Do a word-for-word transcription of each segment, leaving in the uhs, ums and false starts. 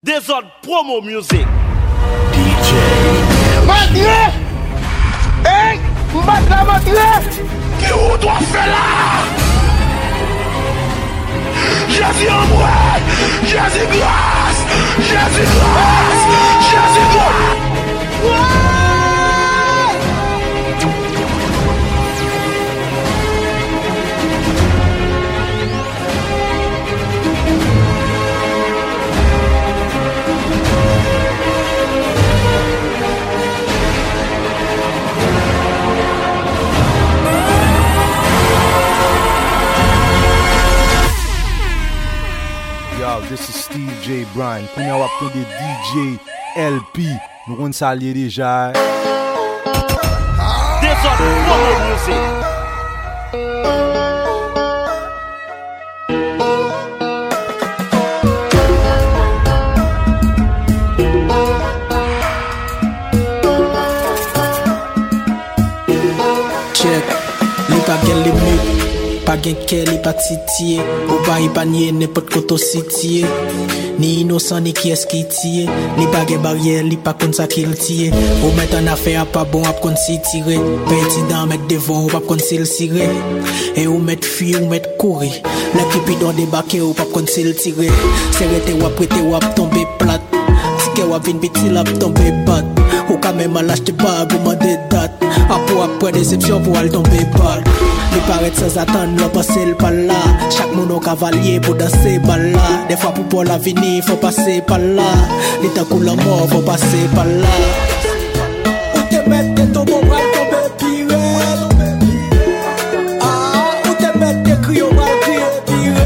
Desert Promo Music. D J Madre! Hey! Madre, madre! Qu'est-ce qu'on doit faire là? Jésus en moi! Jésus grâce! Jésus grâce! Jésus grâce! Ouais! Yo, this is Steve J. Bryan. Kounya wap ton de D J L P. Nou kon salye deja. Desert Promo Music. Check, li pa gen limit, pa gen ke li pa titye. Ou pa yi pa nye nepot koto sitye. Ni innocent ni ki eski tiye. Li pa gen barrière, li pa kon sa kil tiye. Ou met an affaire a pa bon ap kon si tire. Petit dan met devon ou pa kon sil sire. E ou met fi ou met kouri. L'ekipi don debake ou pa kon sil tire. Serete wap prete wap tombe plat. Tike wap vin biti lap tombe bat. Ou ka même al achete bag ou mande dat. Apo apre déception pou al tombe bal. Li paret sans attendre, l'on passe le par là. Chaque moun au cavalier pour danser bala. Des fois pour pour la vini, faut passer par là. L'état coule la mort, faut passer par là. Ou te mette que ton bon bras tombe pire. Ah, ou te mette que crio mal crier pire.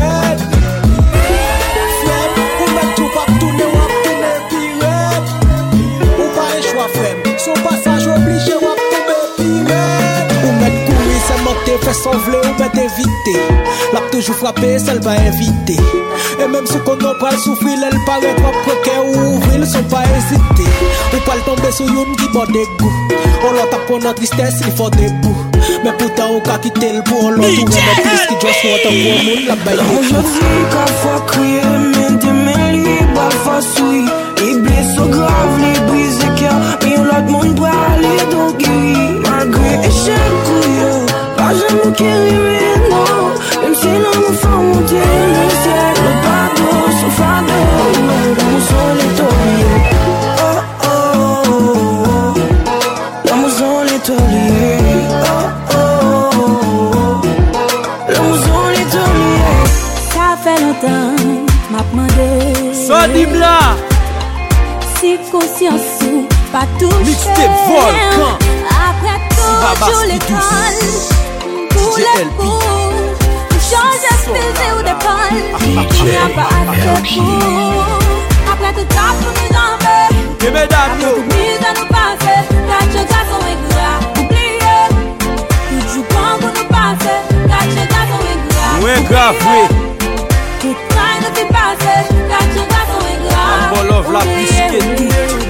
Frère, ou mette tout pas tourner ou ap tourner pire. Ou pas un choix frère, son passage obligé ou ap tomber pire. Ou mette courir, c'est monter, fait s'envler ou mette éviter. L'a toujours frappé, celle va inviter. Et même si qu'on n'a pas souffrir, elle paraît propre qu'elle ouvre, ils sont pas hésiter. Ou pas le tomber sur une qui borde des goûts. On l'a tape pour notre tristesse, il faut debout. Mais pourtant, on a quitté le bout, on l'a tout remet plus qui just want pour le monde, la baille. Aujourd'hui, qu'à fois crier, mais demain libre, à fois souille. Les blessures graves, les brisés cœur. Mais l'autre monde doit aller donc guérir. Malgré échec, couilleux, pas jamais qui arrive, non. Même si l'on me fait monter le ciel, le bateau se fade. L'amour sont les tauliers. Oh oh oh. L'amour sont les tauliers. Oh oh oh. L'amour sont les tauliers. Ça fait longtemps, m'a demandé. Sodi Bla. Si conscience ou pas touché. Mixtape Volcan. Après tout, joue l'école. Pour les coups. Change style ou d'école. On n'a pas assez de coups. Après tout ça pour nous enlever. Et mesdames, Après tout mise à nous passer. Quatre garçons ingrat. Oubliez. Tout joue quand pour nous passer. Quatre garçons ingrat. ou grave, oui. Tout train nous fait passer. Quatre garçons ingrat. Bon love la plus que tout.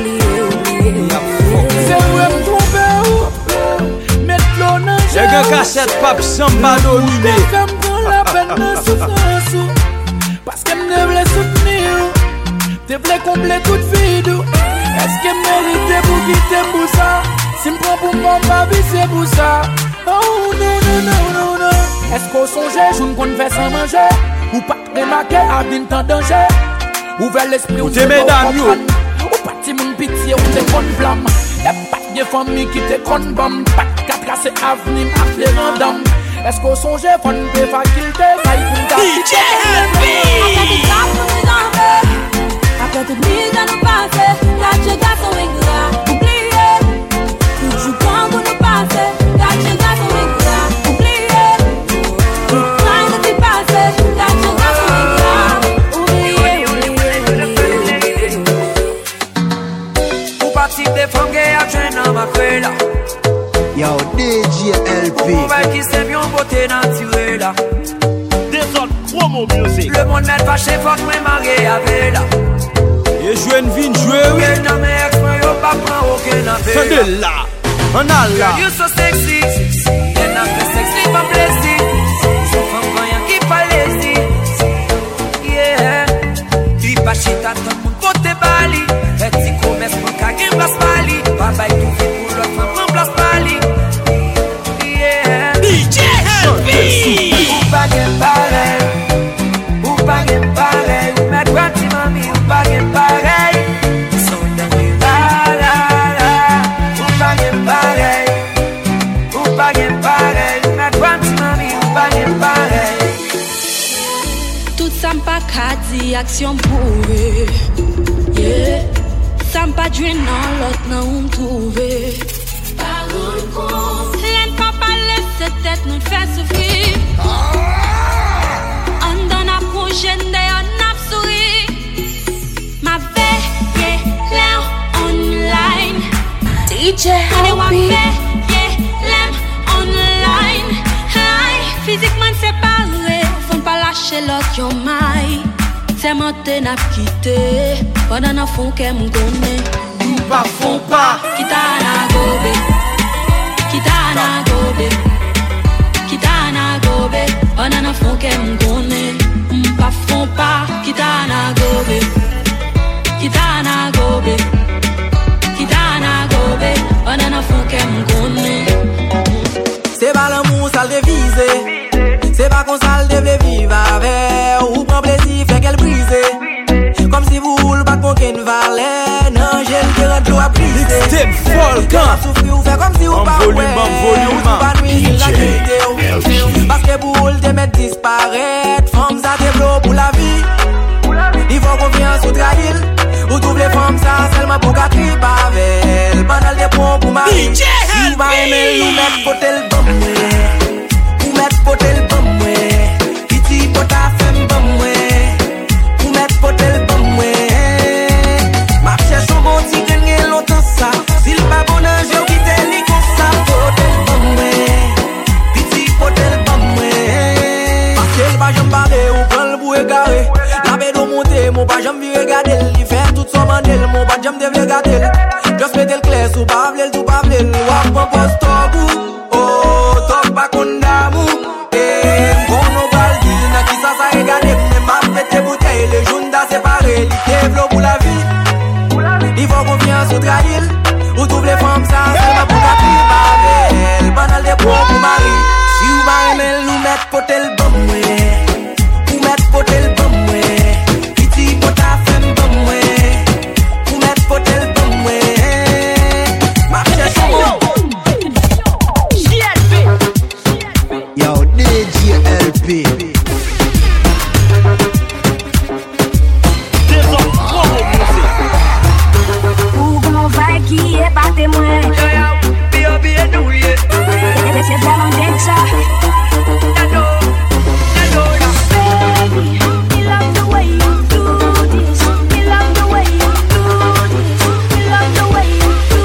C'est vrai me tromper ou mettre l'eau dans le Y'a qu'un cassette pape samba dominé. Femme prend la peine de souffrance. Parce qu'elle me voulait soutenir. Te voulais combler toute vide. Est-ce qu'elle méritait pour quitter pour ça? Si me prend pour mon baby c'est pour ça. Oh non non non non non. Est-ce qu'on songeait je ne compte faire sans manger? Ou pas remarquer à bien tant danger? Ouvert l'esprit ou te mesdames yo. ou pas ti moun pitié ou te kon flamme. Y'a pas de famille qui te kon bam. Pas de quatre tracé avenir à les random. Est-ce qu'on songe fon de faculté? Ça y est pour D J L P. Après tout ça pour nous enlever. Après tout mise à nous passer. Quatre garçons ingrat. Oubliez. Tout joue quand pour nous passer. Quatre garçons ingrat. Oubliez. Tout train nous fait passer. Quatre garçons ingrat. Oubliez, oubliez, oubliez. Ou parti des femmes qui a jeune dans ma crée. Yo, D J L P. On va qui s'est bien beauté naturelle là. Desert Promo Music. Le monde met fâché, faut que moi marié avec là. Et jouer une vie, jouer, oui. Aucun dans mes ex, moi yo pas prend aucun affaire. Tenez là. On a là. Girl, you so sexy. And after sex, leave a blessing. So femme voyant qui pas lazy. Yeah. Tu pas chita, tout le monde vote bali. Petit commerce pour qu'à place pali. Papa est tout fait pour l'autre, prend place pali. Yeah. D J L P. Ou pas gain pareil. Ou pas gain pareil. Ou mettre parti mami, ou pas gain pareil. Son de la la la. Ou pas gain pareil. Ou pas gain pareil. Ou mettre parti mami, ou pas gain pareil. Tout ça m'pas qu'à dire action pour eux. Yeah. Ça m'pas jouer dans l'autre nan ou m'trouver. Parole con. L'en pas parler cette tête nous fait souffrir. On donne à prochaine day on a souri. Ma veille l'air online. D J Happy. L'air online. Hi. Physiquement séparé. Faut pas lâcher l'autre yon maille. C'est monté n'a quitté. Pendant n'a fond qu'elle m'gonne. Ou pas font pas. Kita na gobe. Kita na gobe. Kita na gobe. Pendant n'a fond qu'elle m'gonne. M'pas font pas. Kita na gobe. Kita na gobe. Kita na gobe. Pendant n'a fond qu'elle m'gonne. C'est pas l'amour, ça le devise. C'est pas qu'on ça le devait vivre avec. Ou prend plaisir, fait qu'elle brise. Comme si vous roulez pas qu'on qu'une valet. Non, j'ai le terrain de l'eau à briser. Mixtape Volcan. Souffrir ou faire comme si vous pas volume, ouais. en volume, Ou pas nuit, la qualité. Parce que pour roule, te mettre disparaître. Femmes ça développe pour la vie. Il faut confiance ou trahir. Ou trouve les femmes ça seulement pour qu'à crier pavel. Pendant le dépôt pour ma vie. Si vous va aimer, nous mettre poter le bon mouet. Ou mettre poter le bon mouet. Petit pot à femme bon mouet. Ou mettre poter le bon mouet. Ma cherche son bon petit gagne longtemps ça. S'il pas bon je quitte les comme ça. Poter le bon mouet. Petit poter le bon mouet. Parce que le pas j'aime parler ou prendre le bout égaré. La bédo monter, mon pas j'aime virer regarder. Il fait tout son mandel, mon pas j'aime devler regarder. Just mette le clair, sous pas v'lel, tout pas v'lel. Wap mon poste au bout. Oh, top pas qu'on d'amour. Eh, mon nom baldi, n'a qui ça ça regarder. Mais ma pète bouteille, les jeunes d'à séparer. Li développe pour la vie. Il faut confiance ou trahir. Ou trouve les femmes ça, c'est ma pour qu'à crier pavel. Pendant les points pour mari. Si vous m'aimez, nous mettre côté le bon mouet. Ou mettre côté le bon mouet. Petit pot à femme bon mouet. Ou mettre côté le bon mouet. Ma cherche au bon. Yo, D J L P. Ou gon vai qui est pas témoin. C'est bien en ça. Baby, we love the way you do this. We love the way you do this. We love the way you do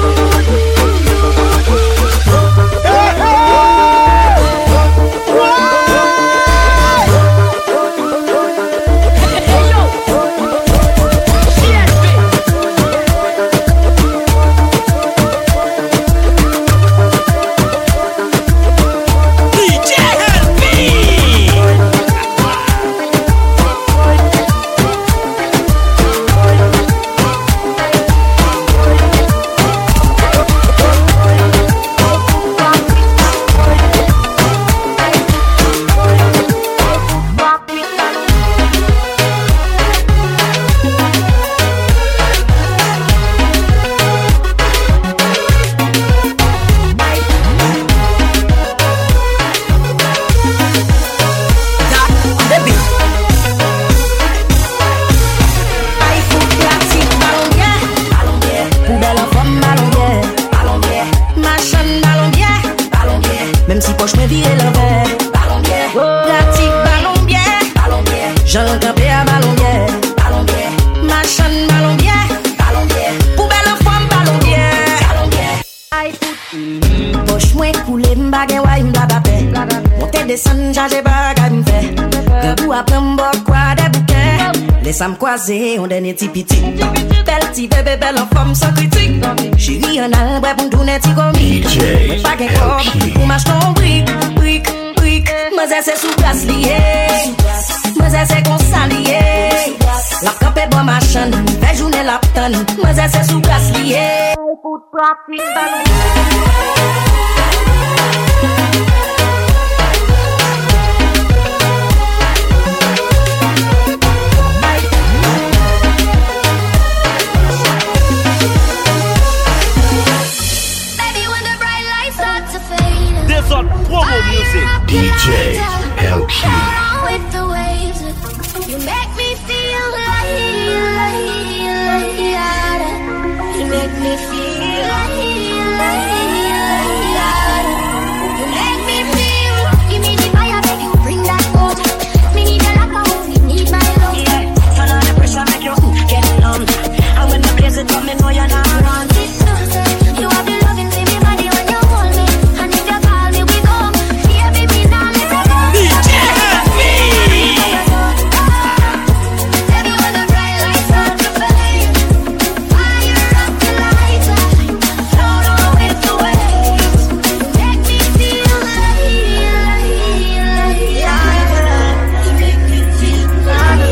Ça me croisé, on donne petit petit. Belle petit bébé, belle en forme sans critique. Chérie, on a un bras pour tout net comique. Pas qu'un corps, pour m'acheter un brique, brique, brique. Moi, c'est sous place lié. Moi, c'est qu'on s'allié. La campé, bon machin, belle journée la tan, mwen zè se sou gas liye. Put practice tan. This on promo music. D J L P. With the waves, you make me feel like, like, like, you make me feel like, like, like, you make me feel. Give me the fire, baby, bring that boat. Me need a lot of me need my love. Yeah, turn on the pressure, make you get numb. And when the blaze it come, me know you're not wrong. You have the loving, baby, body when you hold me. And if you call me, we go. Yeah, baby, now let me go. D J Happy. Baby, when the bright lights start to fade, fire up the lights, float on with the waves. Make me feel like, like, like, you make me feel like,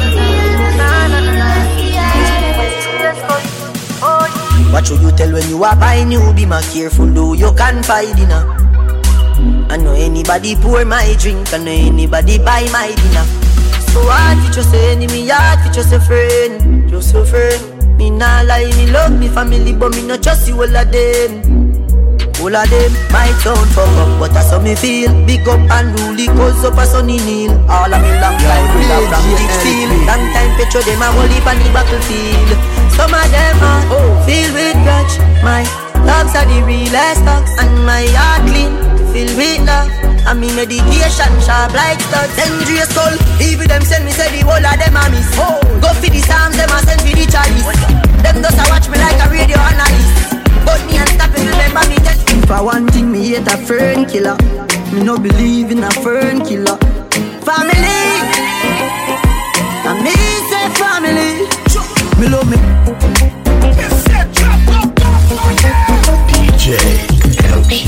like. What should you tell when you are buying you? Be more careful, though you can find dinner. I know anybody pour my drink, I know anybody buy my dinner. So hard for just an enemy, hard for just a friend, just a friend. Me nah lie, me love me family, but me not trust you all of them. All of them might sound fuck up, but that's how me feel. Big up and rule, cause up a sunny kneel. All of me long time, we have from thick steel. Long time petro, them a hold it on the battlefield. Some of them are oh, filled with grudge. My loves are the realest talks, and my heart clean, filled with love. And me medication sharp like studs. Dangerous soul, even them send me say the whole of them a miss. Oh, go for the Psalms, them a send for the chalice. Them just a watch me like a radio analyst. But me and stop it, remember me just. If I want thing, me hate a fern killer. Me no believe in a fern killer. Family, and me say family. Me love me. D J L P.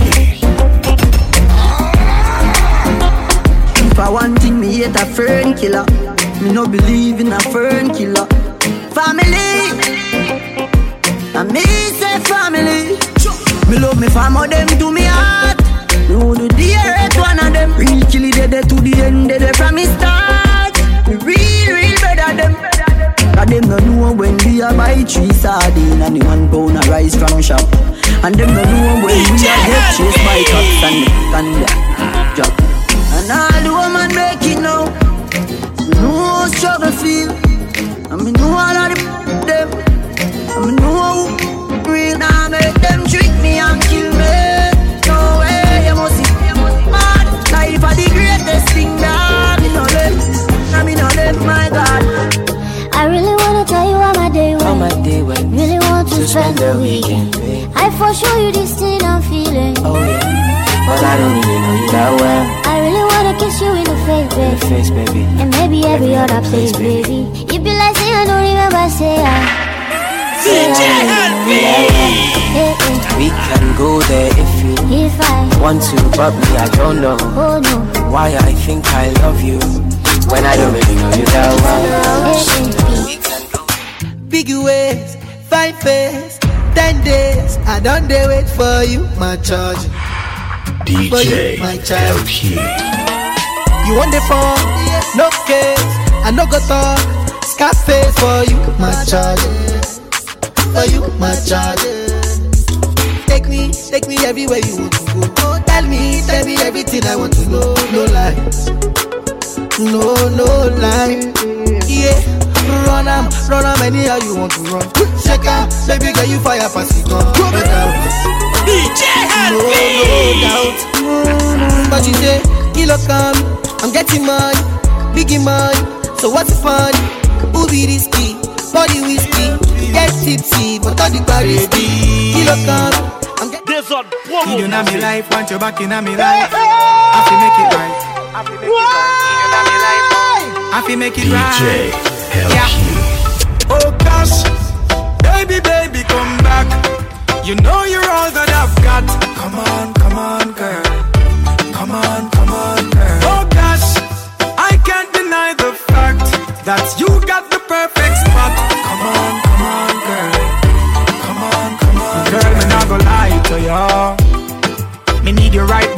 If I want thing, me hate a fern killer. Me no believe in a fern killer. Family, and me say family. Me love me fam, how them do me heart. Me who do the hurt one of them. Real kill it dead to the end, dead from me start. Me real, real better them. Cause them no know when we a buy three sardine and the one pound a rice from shop. And them no know when we a get chased by cops and and the job. And all the woman make it now. Me know how struggle feel. And me know all of the them. And me know how real now make them trick me and kill me. No way, you must see, you must see mad. Life are the greatest thing that me know them. I me know them, my God. I really wanna tell you how my day went. How my day went. Really want to, to spend the weekend. weekend. I for sure you this thing I'm feeling. Oh yeah, but I don't really know you that well. I really wanna kiss you in the face, baby. In the face, baby. And maybe every, every other place, place baby. You be like, say I don't remember, say I. D J Happy. We can go there if you if I want to, but me I don't know. Oh no. Why I think I love you when I don't really know you that well. We can go. Big ways, fine face, ten days. I don't dare wait for you, my charge. D J you, my L P. You want the phone? No case. I no go talk. Scarface for you, my charge. For you, my charge. Take me, take me everywhere you want to go. Oh, tell me, tell me everything I want to know. No lies, no, no lie. Yeah, run am, run am anyhow you want to run. Check out, baby girl you fire pass it on. D J No, no doubt. But you say, kilo come, I'm getting money, biggie money. So what's the fun? Who be risky? Body whiskey, get tipsy, but all the party kilo come. This on promo. You know me life, want you back in me life. I feel make it right. I feel make it right. D J L P. Oh gosh, baby, baby, come back. You know you're all that I've got. Come on, come on, girl. Come on, come on, girl. Oh gosh, I can't deny the fact that you got the perfect spot. Come on, come on, girl.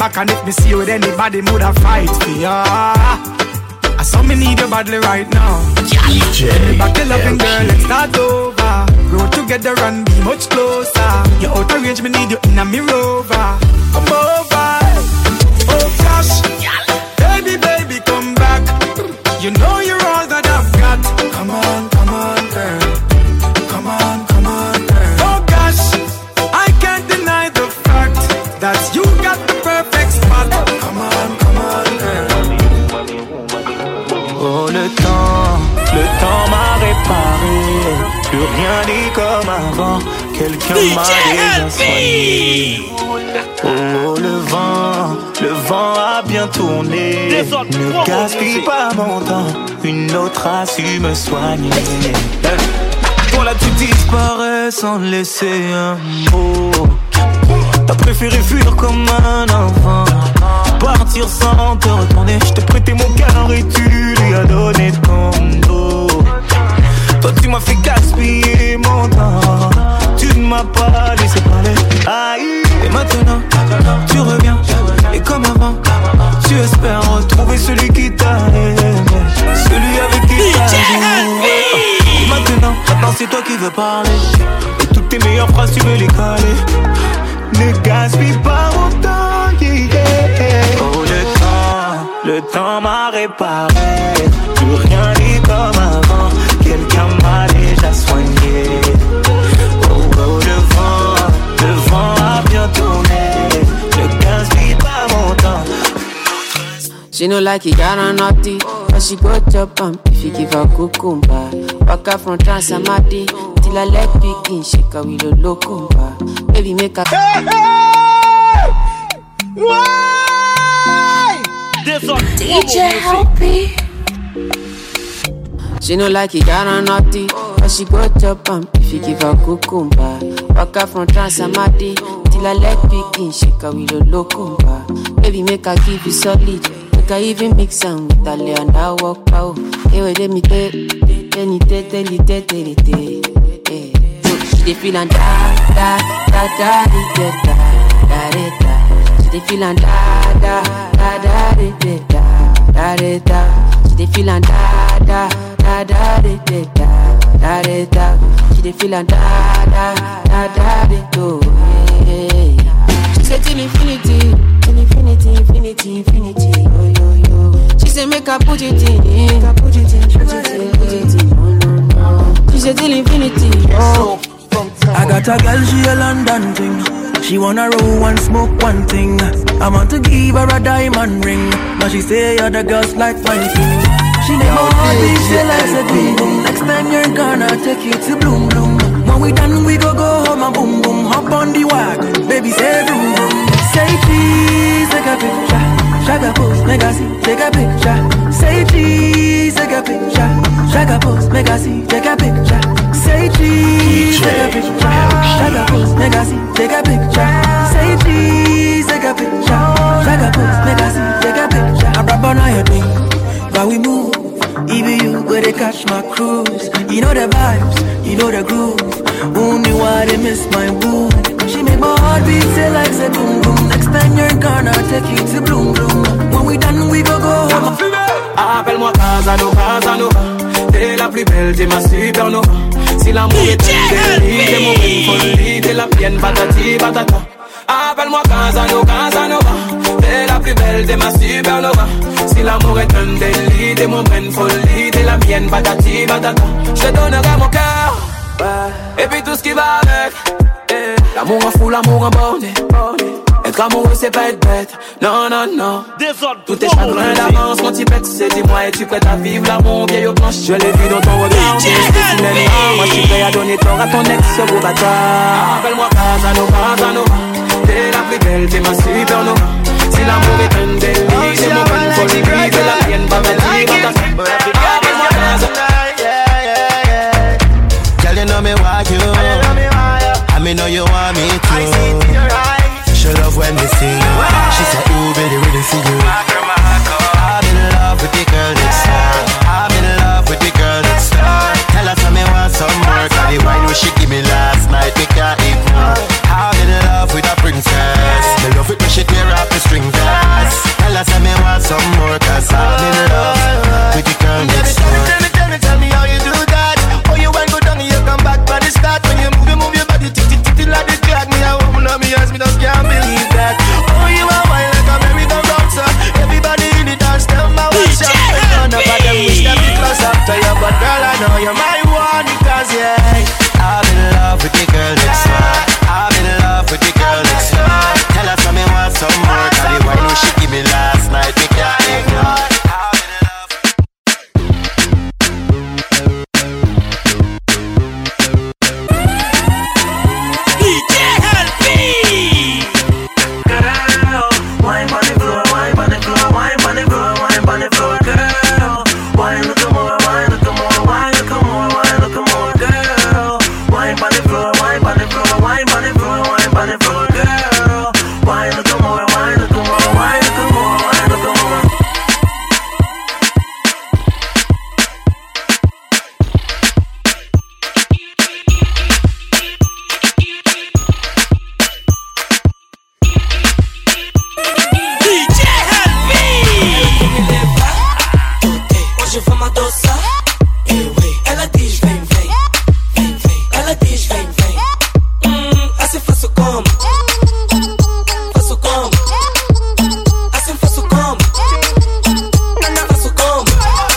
back, and if me see you with anybody, woulda fight for ya. I saw me need you badly right now. D J Take me back to loving girl, let's start over. Grow together and be much closer. You're out of range, me need you in a me rover. Come over, oh gosh, baby, baby, come back. You know you're all that I've got. Come on, come on, girl. Come on, come on, girl. Oh gosh, I can't deny the fact that you got the perfect spot. Come on, come on, girl. Oh le temps, le temps m'a réparé. Plus rien n'est comme avant. Quelqu'un m'a déjà soigné. Oh le vent, le vent a bien tourné. Ne gaspille pas mon temps. Une autre a su me soigner. Toi là tu disparais sans laisser un mot. T'as préféré fuir comme un enfant, partir sans te retourner. Je t'ai prêté mon cœur et tu lui as donné ton dos. Toi tu m'as fait gaspiller mon temps. Tu ne m'as pas laissé parler. Aïe. Et maintenant tu reviens. Et comme avant tu espères retrouver celui qui t'a aimé, celui avec qui t'as joué. Et maintenant, maintenant c'est toi qui veux parler. Et toutes tes meilleures phrases tu veux les caler. Ne gaspille pas mon temps, yeah, yeah. Oh le temps, le temps m'a réparé. Plus rien n'est comme avant. Quelqu'un m'a déjà soigné. Oh, oh le vent, le vent a bien tourné. Ne gaspille pas mon temps. She no like it, got on naughty, but she go chop am if you give her cucumber. Waka from Transamadi till I leg begin shake her with a locumba. Baby make her. Hey, hey! Why? D J help me. She no like it, got on naughty, but she go chop am if you give her cucumber. Waka from Transamadi till I leg begin shake her with a locumba. Baby make her give you solid. I even mix am with a lay and I walk out. Hey, wait, let me tell you, tell you, tell you, tell you, tell you. She dey feelin' da da da da da da da da. She dey feelin' da da da da da da da da. She dey feelin' da da da da da da da da. She dey feelin' da da da da da da. She said till infinity, till infinity, infinity, infinity. She said make her put it in, make her put it in, put it in, put it in. No, no, no. She said till infinity. Oh. I got a girl, she a London thing. She wanna roll and smoke one thing. I want to give her a diamond ring. Now she say other girls like my thing. She name her heartbeat, she likes a boom boom. Next time you're gonna take you to Bloom Bloom. When we done, we go go home and boom boom. Hop on the wagon, baby say vroom vroom. Say cheese, take a picture. Shaka pose, make I see, take a picture. Say cheese, take a picture. Shaka pose, make I see, take a picture. Say cheese, take a picture. Shaka pose, make I see, take a picture. Say cheese, take a picture. Shaka pose, make I see, take a picture. I rub on your thing, while we move. Even you go to catch my cruise. You know the vibes, you know the groove. Only why they miss my boo. She make my heart beat say like say boom boom. Next time you're gonna take you to Bloom Bloom. When we done we go go home. Appelle-moi Casanova, Casanova. T'es la plus belle, t'es ma supernova. Si l'amour est un délit, t'es mon belle folie. T'es la mienne patati patata. Appelle-moi Casanova, Casanova. T'es la plus belle, t'es ma supernova. Si l'amour est un délit, t'es mon belle folie. T'es la mienne patati patata. Je te donnerai mon cœur, et puis tout ce qui va avec. L'amour en fou, l'amour en borné. Être amoureux c'est pas être bête. Non, non, non. Tout est chagrin d'avance quand tu pètes. C'est dis-moi, es-tu prête à vivre l'amour vieille aux planches? Je l'ai vu dans ton regard. Moi je suis prêt à donner tort à ton ex, ce gros bâtard. Appelle-moi Casanova, Casanova. T'es la plus belle, t'es ma supernova. Si l'amour est un délit, c'est mon bonne folie. T'es la mienne, pas belle. Appelle-moi Casanova. Girl, you know me want you. I me know you want me too. She love when we sing. She said, ooh, baby, really see you. I'm in love with the girl next door. I'm in love with the girl next door. Tell her some me want some more. Cause the wine she give me last night, we can't ignore. I'm in love with a princess. Me love it when she tear off the strings. that. When you move, you move your body, titty, titty like the clock. Me, I open up my eyes, me just can't believe that. Oh, you are wild like a merry-go-round, sir. Everybody in the dance, them my one shot. None of them wish them be close after you, but girl, I know you're my one because, yeah, I'm in love with the girl next door. I'm in love with the girl next door. Tell her from me want some more. Cause the wine she give me last night, me can't ignore. D J L P. Girl, wine on the floor, wine on the floor, wine on the floor, wine on the floor, girl. Wine look more, wine look more, wine look more, wine look more, girl. Wine on the floor, wine on the floor, wine on the floor, wine on the floor, girl. Wine look more, wine look more, wine look more, wine look more. D J L P. Hoje vamos adoçar. Ela diz vem, vem, vem, vem. Ela diz vem, vem. Hum, assim faço como? Faço como? Assim faço como? Faço como?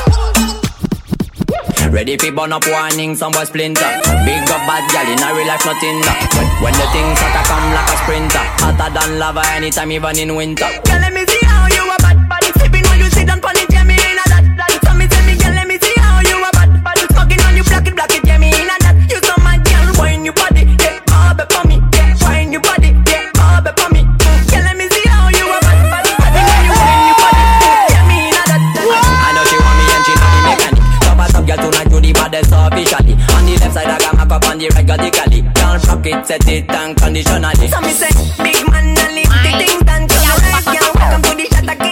Ready for burn up warning, some boy splinter. Big up bad gal in a real life nothing that. When, when the things start to come like a sprinter, hotter than lava anytime even in winter. Girl, let me see how you a bad body. Sipping when you sit down pon it, yeah me in a that that. So me tell me, girl, let me see how you a bad body. Smoking on you, block it, block it, yeah me in a that. You so mad, girl, wine your body, yeah, all be for me, yeah, wine your body, yeah, all be for me. Girl, let me see how you a bad body. Sipping when you wine your body, yeah me in a that that. I know she want me and she know the mechanic. Top a top girl tonight you the baddest officially. On the left side I got my cup on the right radically. Can't rock it, set it and conditionally. So me say, big man, and leave the things done to your right, girl. Welcome to the shot again.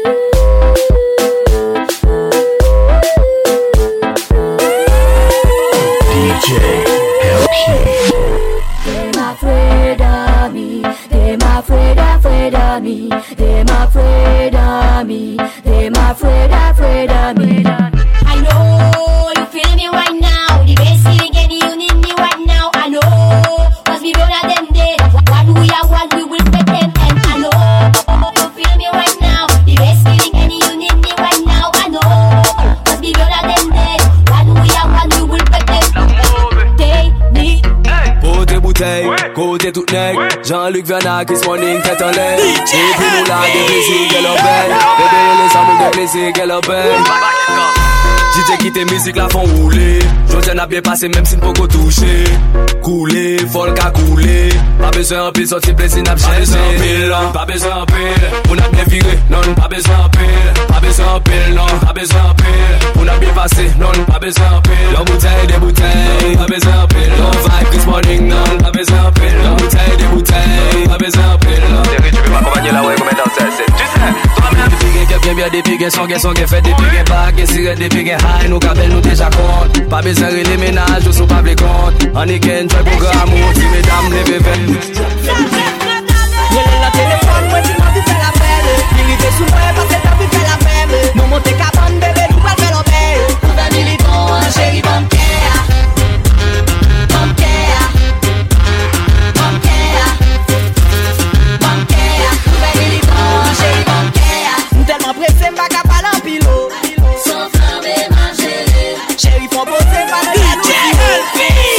D J L P. Them afraid of me. Them afraid, afraid of me. Them afraid of me. Them afraid, afraid of me. I know you feel me right now. The best feeling and you need me right now. I know, cause we don't have them dead. What we are, what we will pretend. And I know you feel me right now. The best feeling and you need me right now. I know, cause we don't have them dead. What we are, what we will pretend. They need. Côté bouteille, côté toute nègre. Jean-Luc Vernac, this morning, tête en l'air. Et puis nous là, des plaisirs qu'elle en belle. Bébé, les amours, des plaisirs qu'elle en belle. D J qui tes musiques la font rouler. J'en a bien passé même si ne peut toucher. Couler, folk à couler. Pas besoin en pile, sorti plaisir n'a pas besoin en pile. Pas besoin en pile, on a bien viré. Non, pas besoin en pile. Pas besoin en pile, non, pas besoin en pile. On a bien passé, non, pas besoin en pile. La bouteille, des bouteilles, pas besoin en pile. Non, vibe this morning, non, pas besoin en pile. La bouteille, des bouteilles, pas besoin en pile. Thierry, tu peux m'accompagner là, ouais, comme dans ça, c'est. Tu sais, toi-même. Des pigs, bien, bien, des pigs, son, son, fait des pigs, pas, des cigarettes, des pigs, high, nous, cabelles, nous déjà compte. Pas besoin de les ménages, nous sont pas les comptes. On est qu'un joy programme, où si mesdames, les bébés. Y'a la téléphone, moi tu m'as vu faire la belle. L'irrité sous moi parce que t'as vu faire la même. Nous monter cabane, bébé, nous pas faire l'obé. Pour un militant, chéri, bancaire. Bancaire. Bancaire. Bancaire. Pour un militant, chéri, bancaire. Nous tellement pressés, m'pas qu'à pas l'empilo. Sans flammer ma chérie. Chéri, faut bosser, pas le D J L P.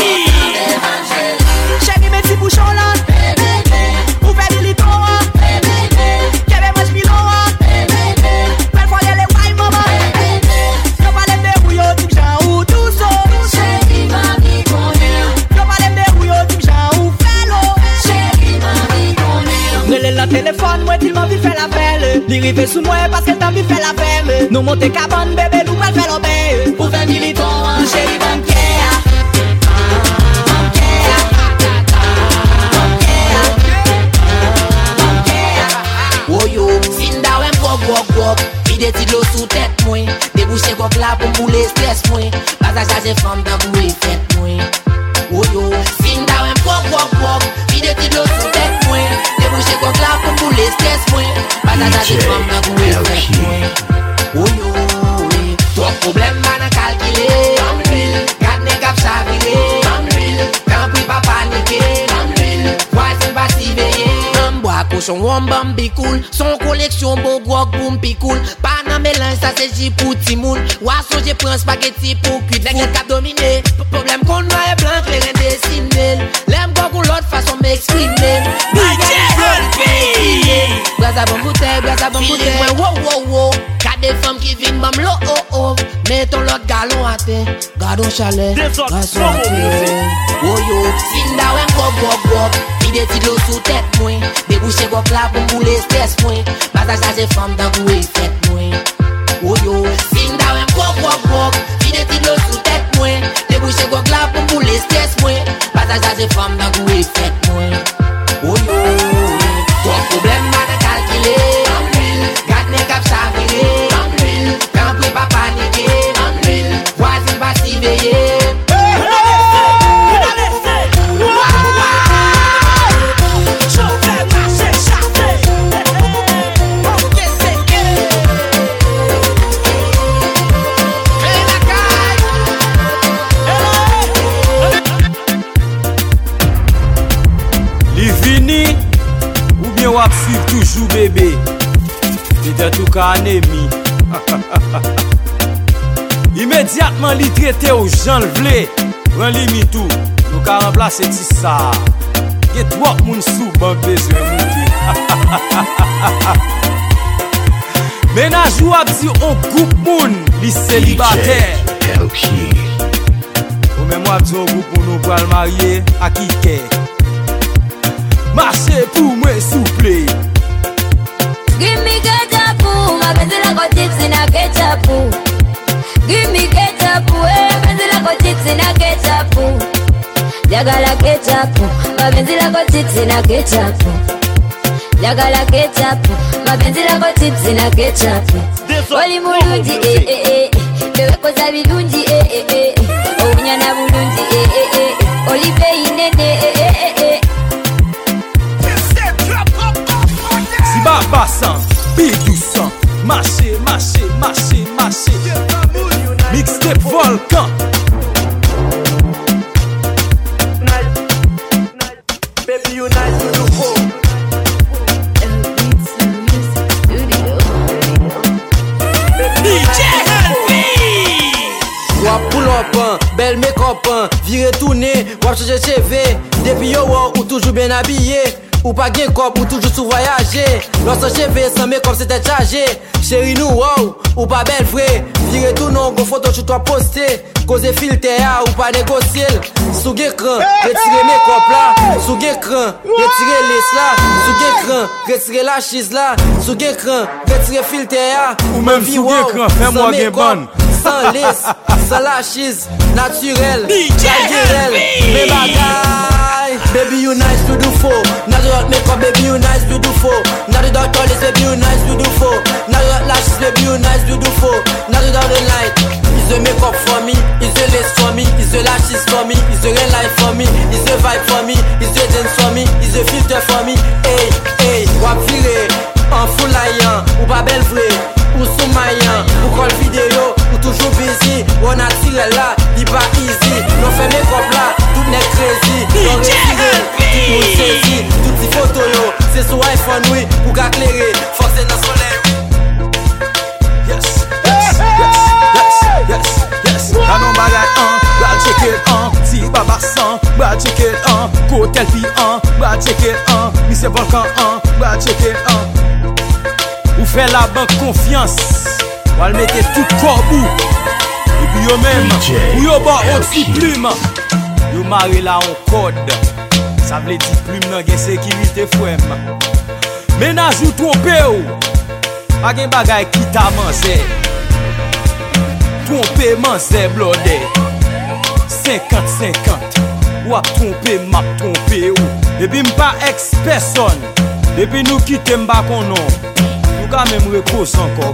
Chéri, mes petits bouchons là. Téléphone, moi, il m'a vu faire la belle. L'irrivé sous moi parce qu'elle t'a vu faire la belle. Nous monter cabane, bébé, nous pas faire l'obé. Pour vingt militants, chéri bancaire. Bancaire. Bancaire. Oh yo, Sinda ou un gros gros gros. Il des tiglos sous tête, moi. Déboucher gros là pour bouler stress, moi. Passage à ces femmes d'abouer, fête, moi. Oh yo, Sinda ou un gros gros gros. Il des tiglos sous tête, moi. Déboucher gros là pour bouler stress, moi. Passage à ces femmes d'abouer, fête, moi. Oh yo, trop problème, man, à calculer. Garde les caps à virer. cochon wambam be cool. Son collection beau gros boom pi cool. Pas nan mélange ça c'est J pour Timoun. Ouasson j'ai prends spaghetti pour cuit. Les gars qui dominé. Problème qu'on noir et blanc les reins dessinés. L'aime beaucoup l'autre façon m'exprimer. D J Braza bon bouteille, braza bon bouteille. Wow wow wow. Qu'a des femmes qui viennent bam lo oh oh. Mettons l'autre galon à terre. Gardons chalet. Garçon à terre. Oh yo. Sinda ou gop gop gop. Des petits lots sous tête moi. Des bouchées gop là pour bouler stress moi. Passage à ces femmes dans vous et faites moi. Oh yo. Sinda ou gop gop gop. Des petits lots sous tête moi. Des bouchées gop là pour bouler stress moi. Passage à ces femmes dans vous et faites moi. Oh yo. Ton problème m'a de calculer. Garde mes caps chavirés. Quand vous pas paniquer. Voisin va s'y veiller. Wap suiv toujours bébé. C'est tout cas ennemi. Immédiatement li traité aux gens le vle. Ran li tout. Nous ka remplacer ti ça. Get trop moun sou bank besoin monter. Ménage ou ap di on groupe moun li célibataire. Ou même moi di on groupe pour nous pral marier à qui qu'est. Marchez pour moi souple. Give me ketchup, mapenzi lako chips na ketchup. Give me ketchup, mapenzi lako chips na ketchup. Jagala ketchup, mapenzi lako chips na ketchup. Jagala ketchup, mapenzi lako chips na ketchup. Oli mulungi eh eh eh, bewe koza bilungi eh eh eh. Ounyana bulungi eh eh eh, oli pei nene eh eh eh. Ba bassan, bi doucement. Marcher, marcher, marcher, marcher. Mixtape volcan. Baby, you nice to the floor. D J L P. Wap pull up, belle make-up, viré tourner, wap changer cheveux. Depuis yo ou toujours bien habillé. Ou pas gain cop ou toujours sous voyager. Lorsque j'ai fait sans make-up c'était chargé. Chérie nous wow, ou pas belle vrai. Virez tout non, go photo tu dois poster. Cause filtre ou pas négocier. Sous écran, retirez make-up là. Sous écran, retirez les là. Sous écran, retirez la chise là. Sous écran, retirez filtre ou même sous écran, fais-moi bien bonne. Sans laisse, sans la chise, naturel, naturel, mes bagailles. Baby you nice to do for. Now you got makeup, baby you nice to do for. Now you got toilets, baby you nice to do for. Now you got lashes, baby you nice to do for. Now you got the light. Is the makeup for me, is the lace for me, is the lashes for me, is the real life for me, is the vibe for me, is the dance for me, is the filter for me. Hey, hey, wap viré, en full lion, ou pas belle vraie, ou sous maillant, ou call vidéo, ou toujours busy, ou on a tiré là, il pas easy, non fait make-up là, tout n'est crazy, non retiré, tout nous saisi, toutes ces photos yo, c'est sur iPhone oui, pour qu'éclairer, force dans le soleil. Yes, yes, yes, yes, yes, yes. Canon bagay an, bral check it an. Si baba san, bral check it an. Kotel pi an, bral check it an. Mise volcan an, bral check it an. Ou fait la banque confiance, ou al mette tout korbou. Et puis yo même, ou yo ba oti plume. Yo mari la on code. Ça vle di plume nan gen sécurité fouem. Ménage ou trompe ou. Pa gen bagay ki ta manse. Trompe manse blode. cinquante cinquante. Ou ap trompe map trompe ou. Depi m'pa ex person. Depi nou kite m'ba konon. Nou ka même repose encore.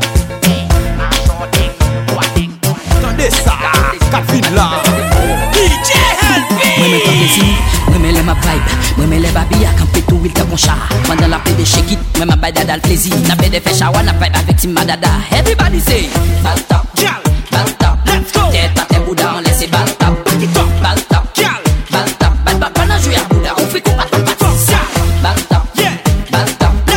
Tande sa, kat vin la. D J L P. Moi me tande si, moi me le ma vibe. Moi me le babi a campé tout il ka bon chat. Pendant la paix de shake it, moi ma baille dada le plaisir. Na paix de fait chawa, na vibe avec Tim Madada. Everybody say, balta, balta, let's go. Tête à tête bouda, on laisse balta, balta, balta, balta, balta, jouer à bouda, on fait combat, balta, balta, balta,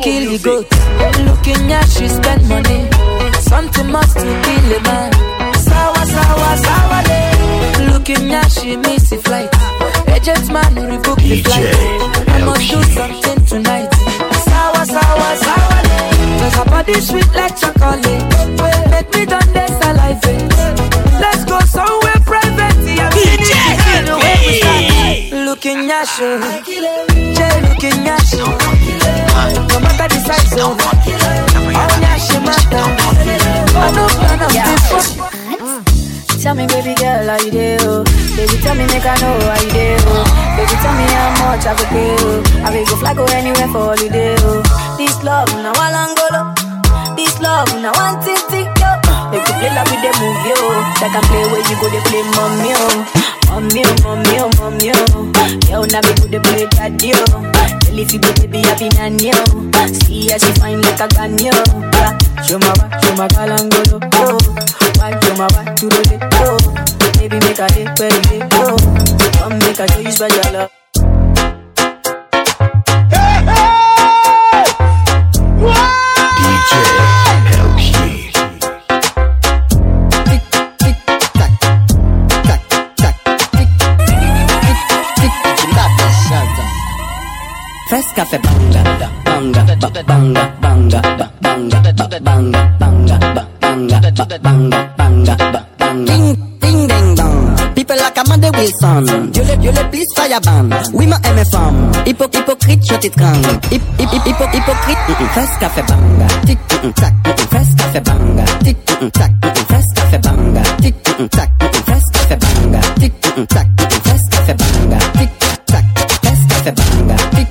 kill the goat. Looking at she spend money. Something must to kill a man. Sawa, sawa, sawa, day. Looking at she miss the flight. Agent man rebook the flight. I must do something tonight. Sawa, sawa, sawa, day. Cause her body sweet like chocolate. Make me done this saliva. Let's go somewhere private. D J L P. Looking at you. Jay looking at you. No matter the size of all that she matter. I know plan of this. Tell me baby girl how you do. Baby tell me make I know how you do. Baby tell me how much I could do. I will go fly go anywhere for holiday. This love now I long go low. This love now one thing tick yo. They could play like with the move yo. They can play where you go they play mommy yo. Mommy yo, mommy yo, mommy yo. Yo now me go they play daddy yo. If you baby happy nanny yo. See how she fine like a gun yo. Show my back, show my galangolo. Why show my back to the day. Baby make a day, where you day. Come make a day, you spread your love. D J L P. Fresh cafe banga, banga, banga, banga, banga, banga, banga, banga, banga, banga, banga, banga. Ding, ding, ding, dong. People like Amanda Wilson. Dieu le, Dieu le, please fire ban. Oui, ma M F M. Hypo, hypocrite, je t'étrangle. Hip, hip, hip, hypo, hypocrite. Fresh cafe banga. Tic, tac. Fresh cafe banga. Tic, tac. Fresh cafe banga. Tic, tac. Fresh cafe banga. Tic, tac. Fresh cafe banga. Tic, tac. Fresh cafe banga. Tic.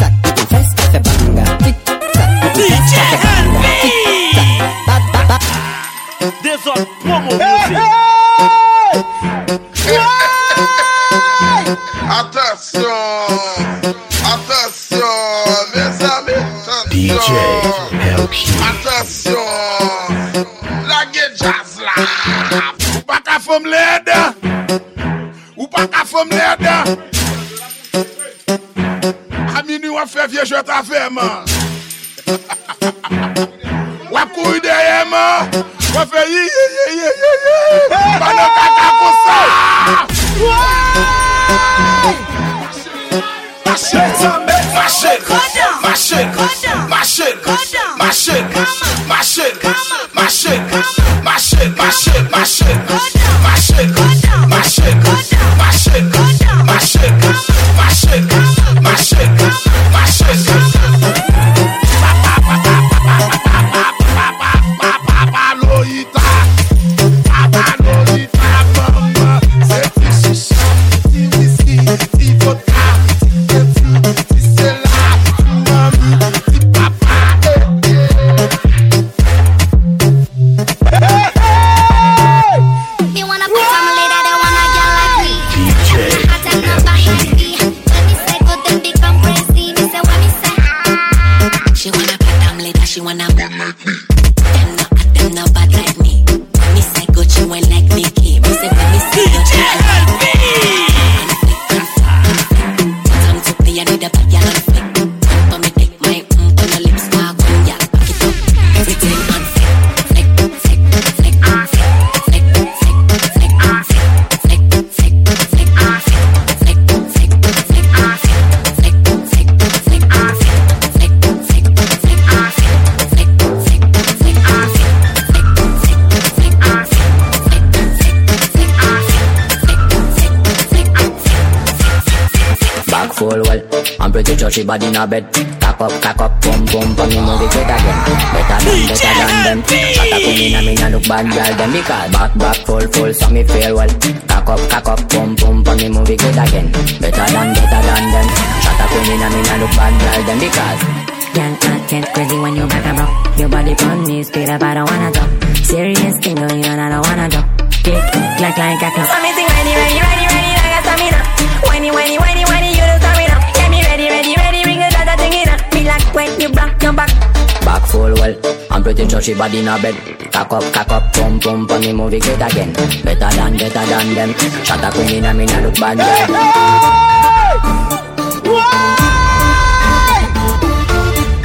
Des autres promo music. Attention, attention, mes amis. D J L P. Attention, la gueule jazz là. Ou pas qu'à femme l'aide. Ou pas qu'à femme l'aide. A minuit on fait vieux jeu ta fait man. Ou à couille derrière man. On fait yi yi yi yi yi yi. Pas de caca pour ça. Machine, machine, machine, machine, machine, machine, machine, machine, machine, machine, machine, machine, machine, machine, machine, machine. She body in a bed, cock up, cock up, pum pum, pum, me move it again. Better than, better than them. Shut up, in a me nah look bad, girl, them because back, back, full, full, so me feel well. Cock up, cock up, pum pum, pum, me move it again. Better than, better than them. Shut up, in a me nah look bad, girl, them because. Young, I get crazy when you back and broke. Your body pon me, speed up, I don't wanna talk. Serious thing, girl, you and I don't wanna talk. Kick, like, like, like, like. Amazing, ready, ready, ready, ready, like a stamina. Whiny, whiny, whiny, whiny, you the stamina. Get me ready, ready, ready, ring the data thing in. Me like when you back your back. Back full well, I'm pretty sure she body in a bed. Cock up, cock up, pum pum, pum, me move it again. Better than, better than them. Shut up, queen in a me nah look bad, girl.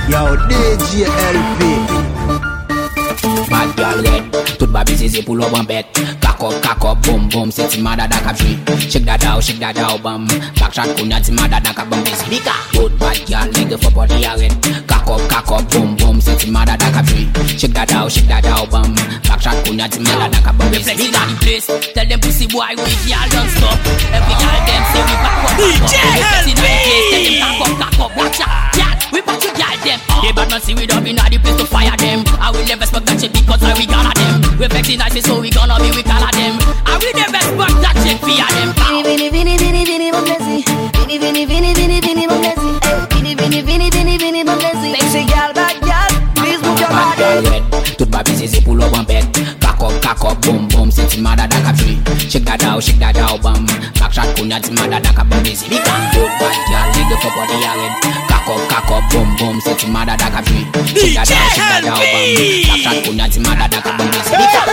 Yo, D J L P. Bad girl red, tout babi zizi pou lo ban bet. Cock up, cock up, boom boom, c'est ti mada da ka free. Shake that out, shake that out, bam. Back shot kunya ti mada da ka bam busy. Bika, good bad girl, nigga for body a red. Cock up, cock up, boom boom, c'est ti mada da ka free. Shake that out, shake that out, bam. Back shot kunya ti mada da ka bam busy. Bika the place, tell them pussy boy we girl don't stop. Every girl them say we back up, back up. We in the place, tell them cock up, cock up, watch out, girl. We back to girl them. They bad man see we don't be not the place to fire them. I will never expect that shit because I we gonna them. We vexing nice so we gonna be we call them. I will never expect that shit fear them. Vini vini vini vini mon blessy. Vini vini vini vini vini mon blessy. Vini vini vini vini vini mon blessy. Sexy girl, bad girl, please move your body. Bad girl red, tout babi zizi pull up on bed. Cock up, cock up, boom boom, c'est ti mada da ka free. Shake that out, shake that out, bam. Back shot kunya ti mada da ka bam busy. Big and good bad girl, nigga for body a red. Cock up, cock up, boom boom, c'est ti mada da ka free. Shake that out, shake that out, bam. Back shot kunya ti mada da ka bam busy. Big and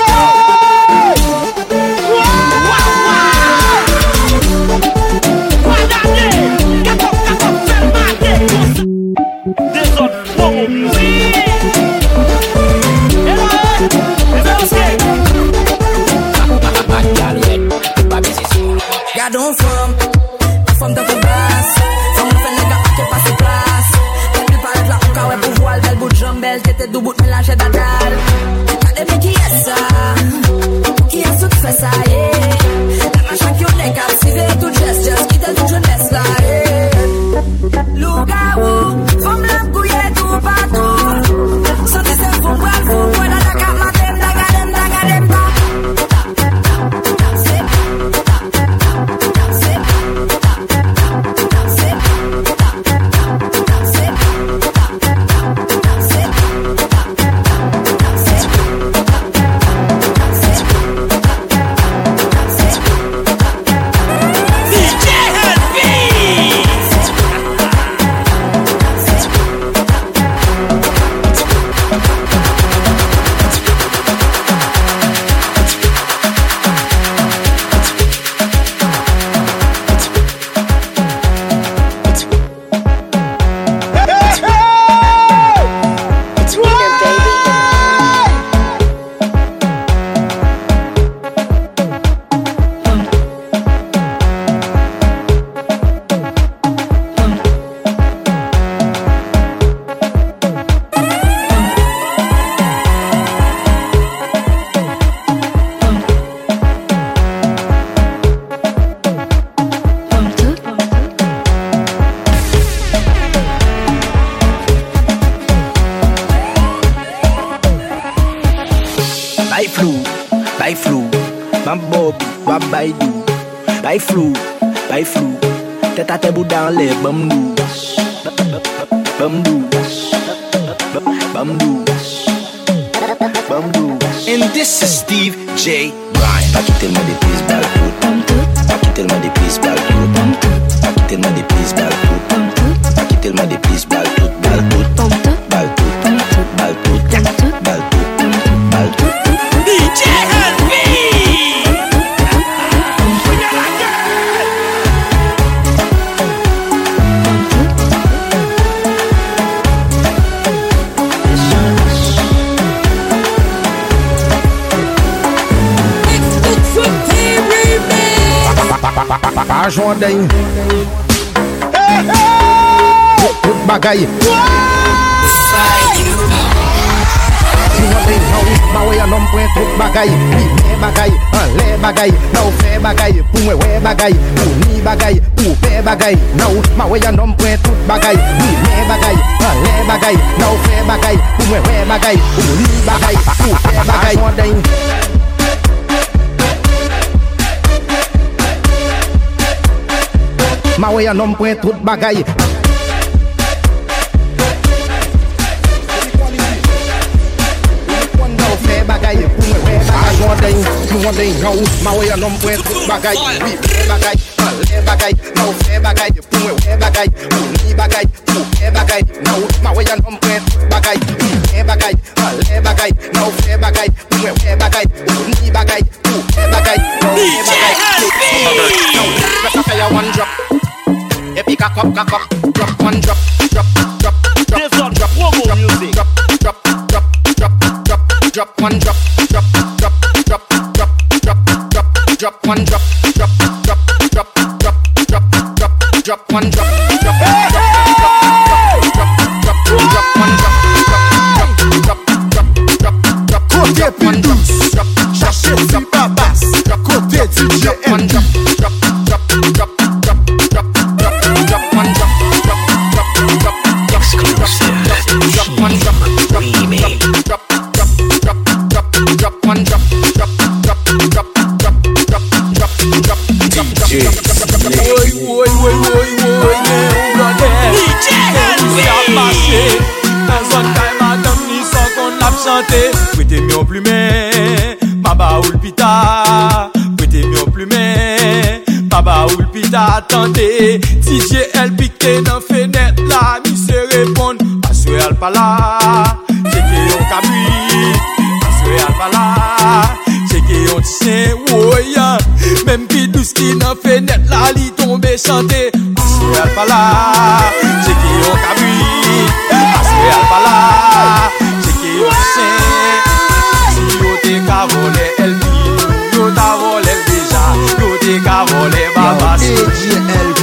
Gardons femme, la femme de vos basses. Femme de fait nègre qui passe ses places. T'es plus paraître là encore ouais pour voir belle bout de jambelle. T'étais debout de mélange d'adal. T'as des mecs qui est ça, qui a tout fait ça, yeah. La machin qui on est cap, si c'est tout geste, just quitte tout jeunesse là, yeah. Loup-garou, femme la couille tout partout. Santé c'est fou, bras fou, moi dans la carte, matem, dagadem, dagadem, ta. By flou, by flou, tête à tête dans les bambous, bambous, bambous, bambous. And this is Steve J. Ryan. Pas quitter moi des pistes balcoutes, pas quitter moi des pistes balcoutes, pas quitter moi des pistes balcoutes, pas quitter moi des pistes balcoutes, balcoutes, balcoutes, balcoutes, balcoutes, balcoutes. D J L P. Pa jondem tout bagay Jondem não, mawe non point tout bagay Li bagay, an le bagay Não fe bagay, pou mwe we bagay Pou ni bagay, pou fe bagay Não, mawe non point tout bagay Li bagay, an le bagay Não fe bagay, pou mwe we bagay Pou ni bagay, pou fe bagay Jondem Mawe un homme point tout bagay. Fait bagay pour me ouais bagay jondin nous jondin non mawe un homme point tout bagay oui fait bagay les bagay non fait bagay pour me ouais bagay ni bagay pour fait bagay non mawe un homme point tout bagay fait bagay les bagay non fait bagay pour me ouais bagay ni bagay pour fait bagay non fait bagay no one drop. Epic a cup, a cup, drop one drop, drop, drop, drop, drop, drop. drop one drop, drop, drop, drop, drop, drop, drop, drop one drop, drop, drop, drop, drop, drop, drop, drop one drop, drop, drop, drop, drop, drop, drop one drop, drop, drop, drop, drop, drop, Côté Pindous, cherchez si babas. Côté D J one drop, drop, drop, drop, drop, drop, drop, drop one drop, drop, drop, drop, exclusive, drop one drop, drop, remake, drop, drop, drop, drop, drop one drop, drop, drop, drop, drop, drop, drop, drop, drop, D J Oi, oi, oi, oi, oi, D J Elvis. Dans son time, madame, ni sans qu'on l'a chanté. Prêtez mieux plumé, baba ou le pita. Prêtez mieux plumé, baba ou le pita. Attendez, D J L piqué dans fenêtre là, mi se répond. Assuré al pas là, checké on cabri. Assuré al pas là, checké on tient, woya. Même qui douce qui dans fenêtre là, li tombe chanté. Assuré al pas là, checké on cabri. Assuré al pas là, checké on tient. Si yo te ka volé el pi, yo ta volé déjà. Yo te ka volé baba D J L P.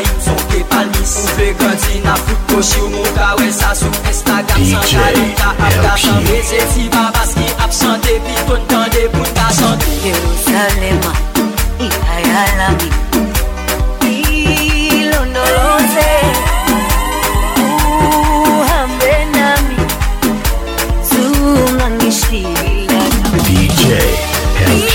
maïm son ke palmis. Ou vle grandi na fout koshi ou mou ka wè sa sou Instagram sans kalita ap ka chanve. Se ti babas ki ap chante pi tout tande pou ta chante. Jerusalema, ikayalami, ilondoloze, uhambe nami, zungangishila. D J L Q.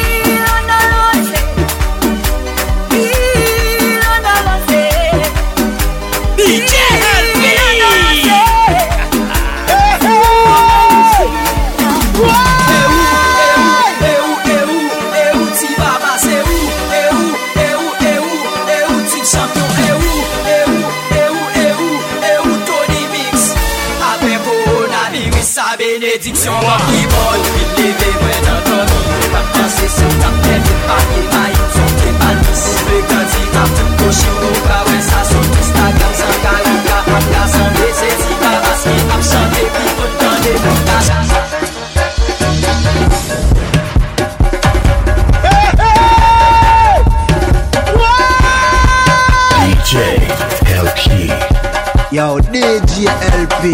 D J L P. Bénédiction, moi qui vole, il lève, moi j'entends, il va passer sur ta tête, il va y mailler, son tes balmis, le gandhi, ta toute cochée, ou pas, ouais, ça sur Instagram, sans caractère, à la santé, c'est si pas parce qu'il a chanté, puis tout le temps, des bons D J L P. Yo, D J L P.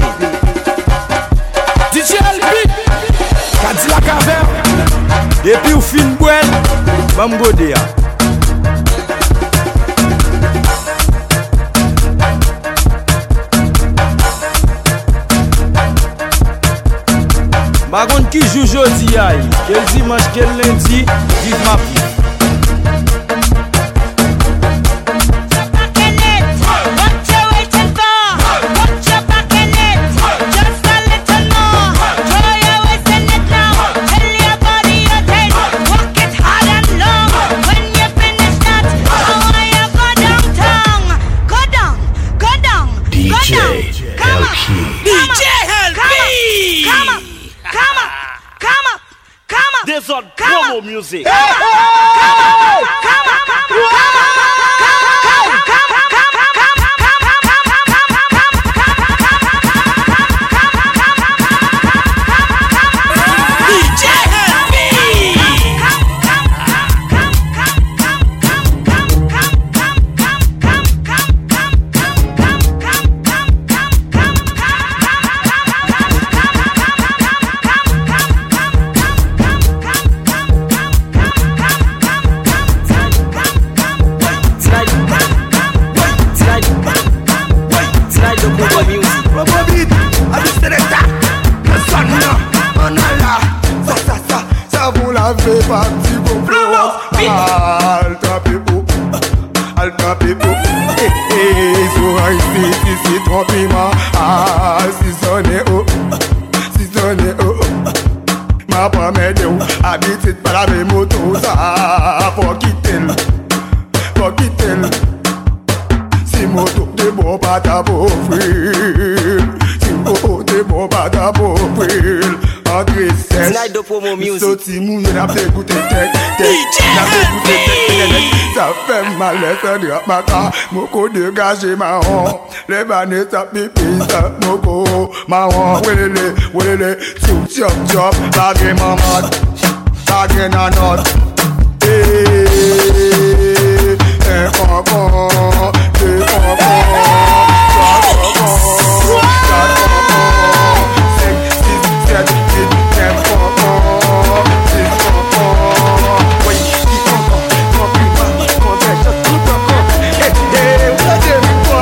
D J L P, Kadi la caverne, et puis ou fin boel, bam gode ya. Bagon ki jou jodi ya, quel dimanche, quel lundi, vive ma vie. This on promo music. Hey, hey, hey, come on, come on, fait partie de vos Alta Pepo, Alta Pepo. Eh eh, sur ici, ici, trompima. Ah, si sonne oh, si sonne oh. Ma pas m'aider ou, habitude par la même moto. Ça, faut quitter, faut quitter. Si moto de bon pas ta beau frère, si moto de bon pas ta beau frère. Slide de promo music. Sauti mou, n'a pas écouté tech, tech. N'a pas écouté tech, ça fait mal, ça drop ma car. Moko dégagé marron. Les bannes, ça pipi, ça moko marron. Ouelele, ouelele, tchoup, tchoup, tchoup. Bagé maman, bagé nanot. Eh, un concon, deux concons, trois concons, quatre concons, cinq, six, sept, huit, neuf concons, dix concons. Oui, dix concons, compliment, contexte, tout concon. Eh, eh, vous avez vu quoi?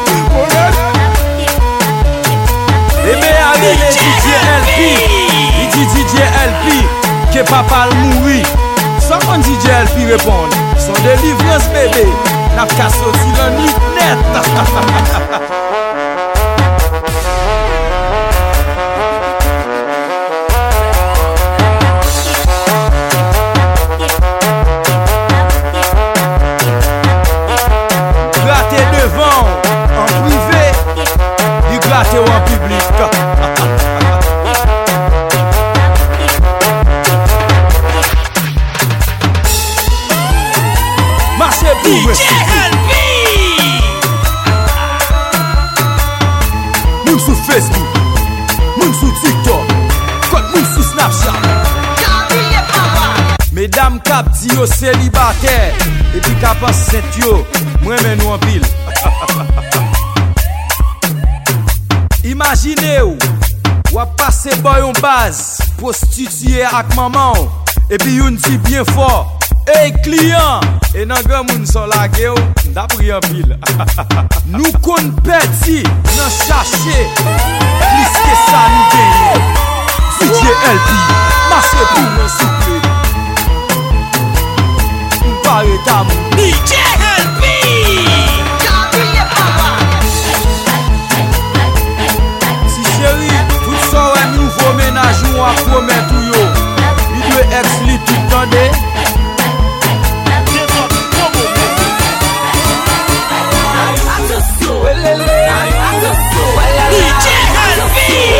Eh bien, allez, D J L P, il dit D J L P, que papa le mourit. Sans qu'on D J L P réponde, son délivrance bébé, n'a qu'à sortir le nid net. Gratter devant, en privé, du gratter en public. D J L P. Moun sou Facebook, moun sou TikTok, kot moun sou Snapchat. Mesdames kap di yo célibataire, et puis kap set yo, Moi men nou en pile. Imaginez ou, ou a passé boy en base, prostitué avec maman, et puis une dit bien fort. Hey client, et nan grand moun son la ge ou, n'a pris en pile. Nous kon petit, nan sachet, plus que ça nous gagne. D J L P, masse pour moi souple. M'pare ta mou. D J L P, si chéri, tout ça un nouveau ménage ou à promettre ou yo. Il doit ex-li tout tande. D J L P,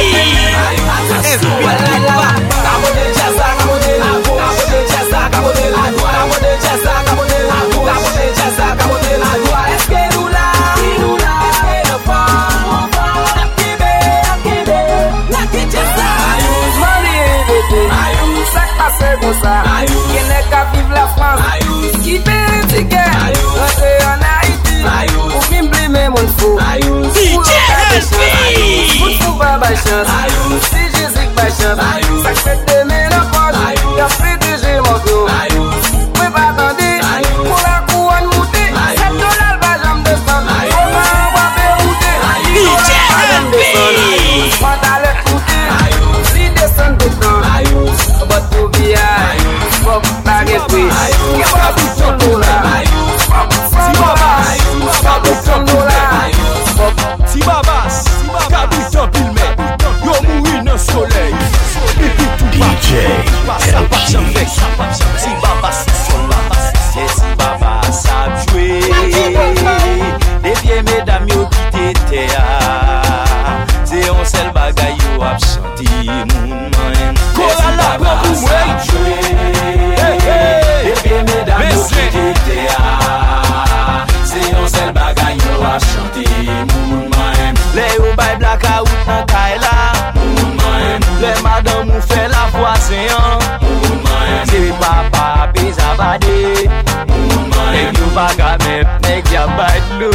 si Jésus by chance, ça fait des ménopautes, y'a fait des gémons. Mais pas attendez, pour la couronne montée, sept dollars va jamais descendre. Comment on va dérouter? D J L P, quand t'as le coûté, si descend de temps, but to be high, fuck baguette free, y'a pas de son dollar, si babas, pas de son dollar, si babas, capitan filmé. Soleil, D J L P. Si baba si son baba si si baba sa joué. Les vieilles mesdames yo quitté terre. C'est on seul bagay yo ap chanti moun man. Kola la pour moi joué. Les vieilles mesdames yo quitté terre. C'est on seul bagay yo ap chanti moun man. Les yo bay black out nan Kaila. Les madame ou fait la voisin. C'est papa bizabade. Nèg yo baga même nèg ya bad lou.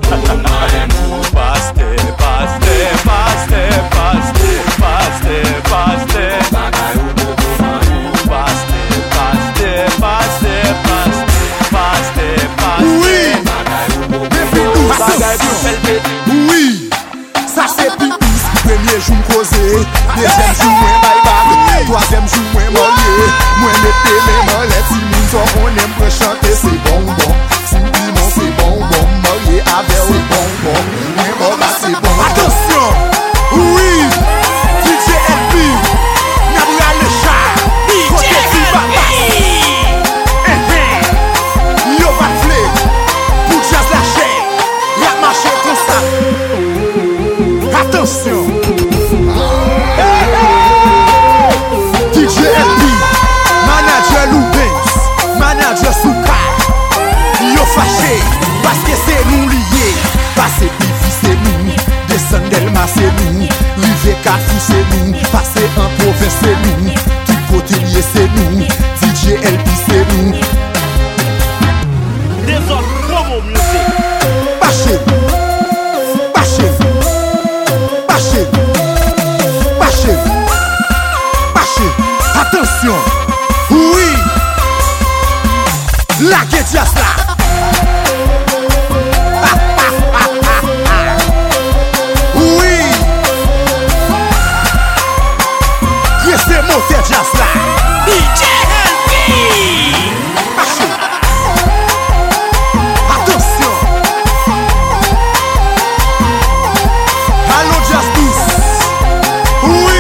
Paste, paste, paste, paste, paste, paste. Bagay ou bobo man. Paste, paste, paste, paste, paste, paste. Oui. Bagay ou bobo. Bagay pou fel petit. Oui. Ça c'est pipis. Premier jour causé, deuxième jour moins bye bye, troisième jour moins mollier, moins mettez mes mains les petits mouns on aime pour chanter c'est bon bon, si piment c'est bon bon, marié avec c'est bon bon, moins bon là c'est bon. Attention, oui, D J L P, Nabra le chat, côté du papa, yo va flé, pour jazz la chair, y'a marché comme ça. Attention. D J L P, manager Loubens, manager Souka. Yo fâché, parce que c'est nous liés. Passer Bifi c'est nous, descendre Delma c'est nous, river Kafou c'est nous, passer en province c'est nous, tout côté lié c'est nous, D J L P c'est nous. Des autres promo music. Bâché, bâché, bâché, bâché, bâché. Attention, oui, la Guédias là. Oui, c'est mon jazz là. D J L P. Bâché. Attention. Allô Jazz Douce. Oui.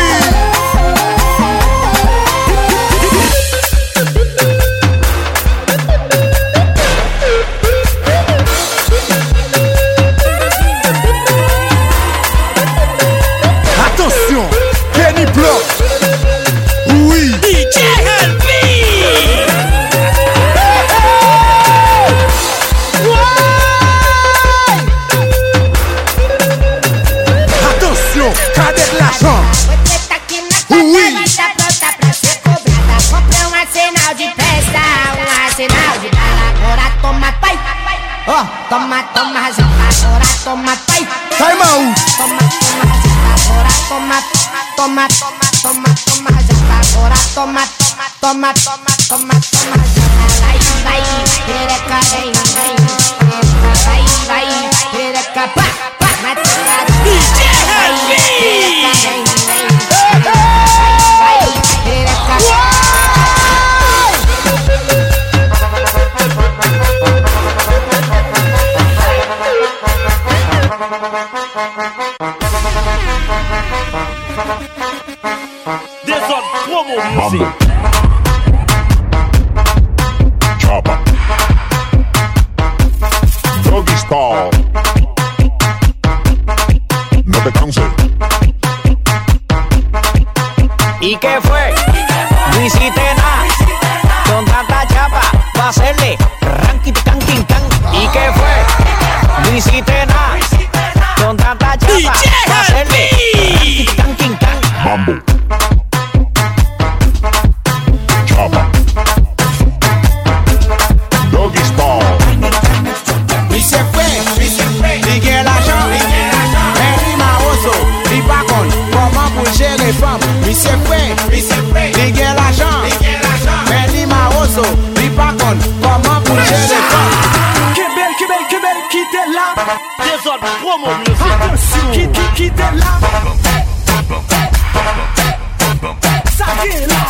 ahora toma, tay. Time out. Toma, toma, ahora toma, toma, toma, toma, toma, ahora toma, toma, toma, toma, toma, vai, vai, pereca, vem, vem, vai, vai, pereca, pá, pá, mata, D J Heavy, pereca, vem, vem, vai, vai, pereca. This on promo music. Chopper. Doggy style. No te canses. ¿Y qué fue? No hiciste nada. Con tanta chapa, va a hacerle ranking, canking, can. ¿Y qué fue? No hiciste nada. Con tanta chapa, va a hacerle ranking, canking, can. Mambo. Chopper. Doggy style. Mi se fue, mi se fue. Miguel Agent, Henry Maoso, Ripacon, comment bouger les femmes. Mi se fue, mi se fue. Miguel Agent, Henry Maoso, Ripacon, comment bouger les femmes. Québec, Québec, Québec, quittez là. This on promo music. Attention, Quittez, quittez là. Ça vient là.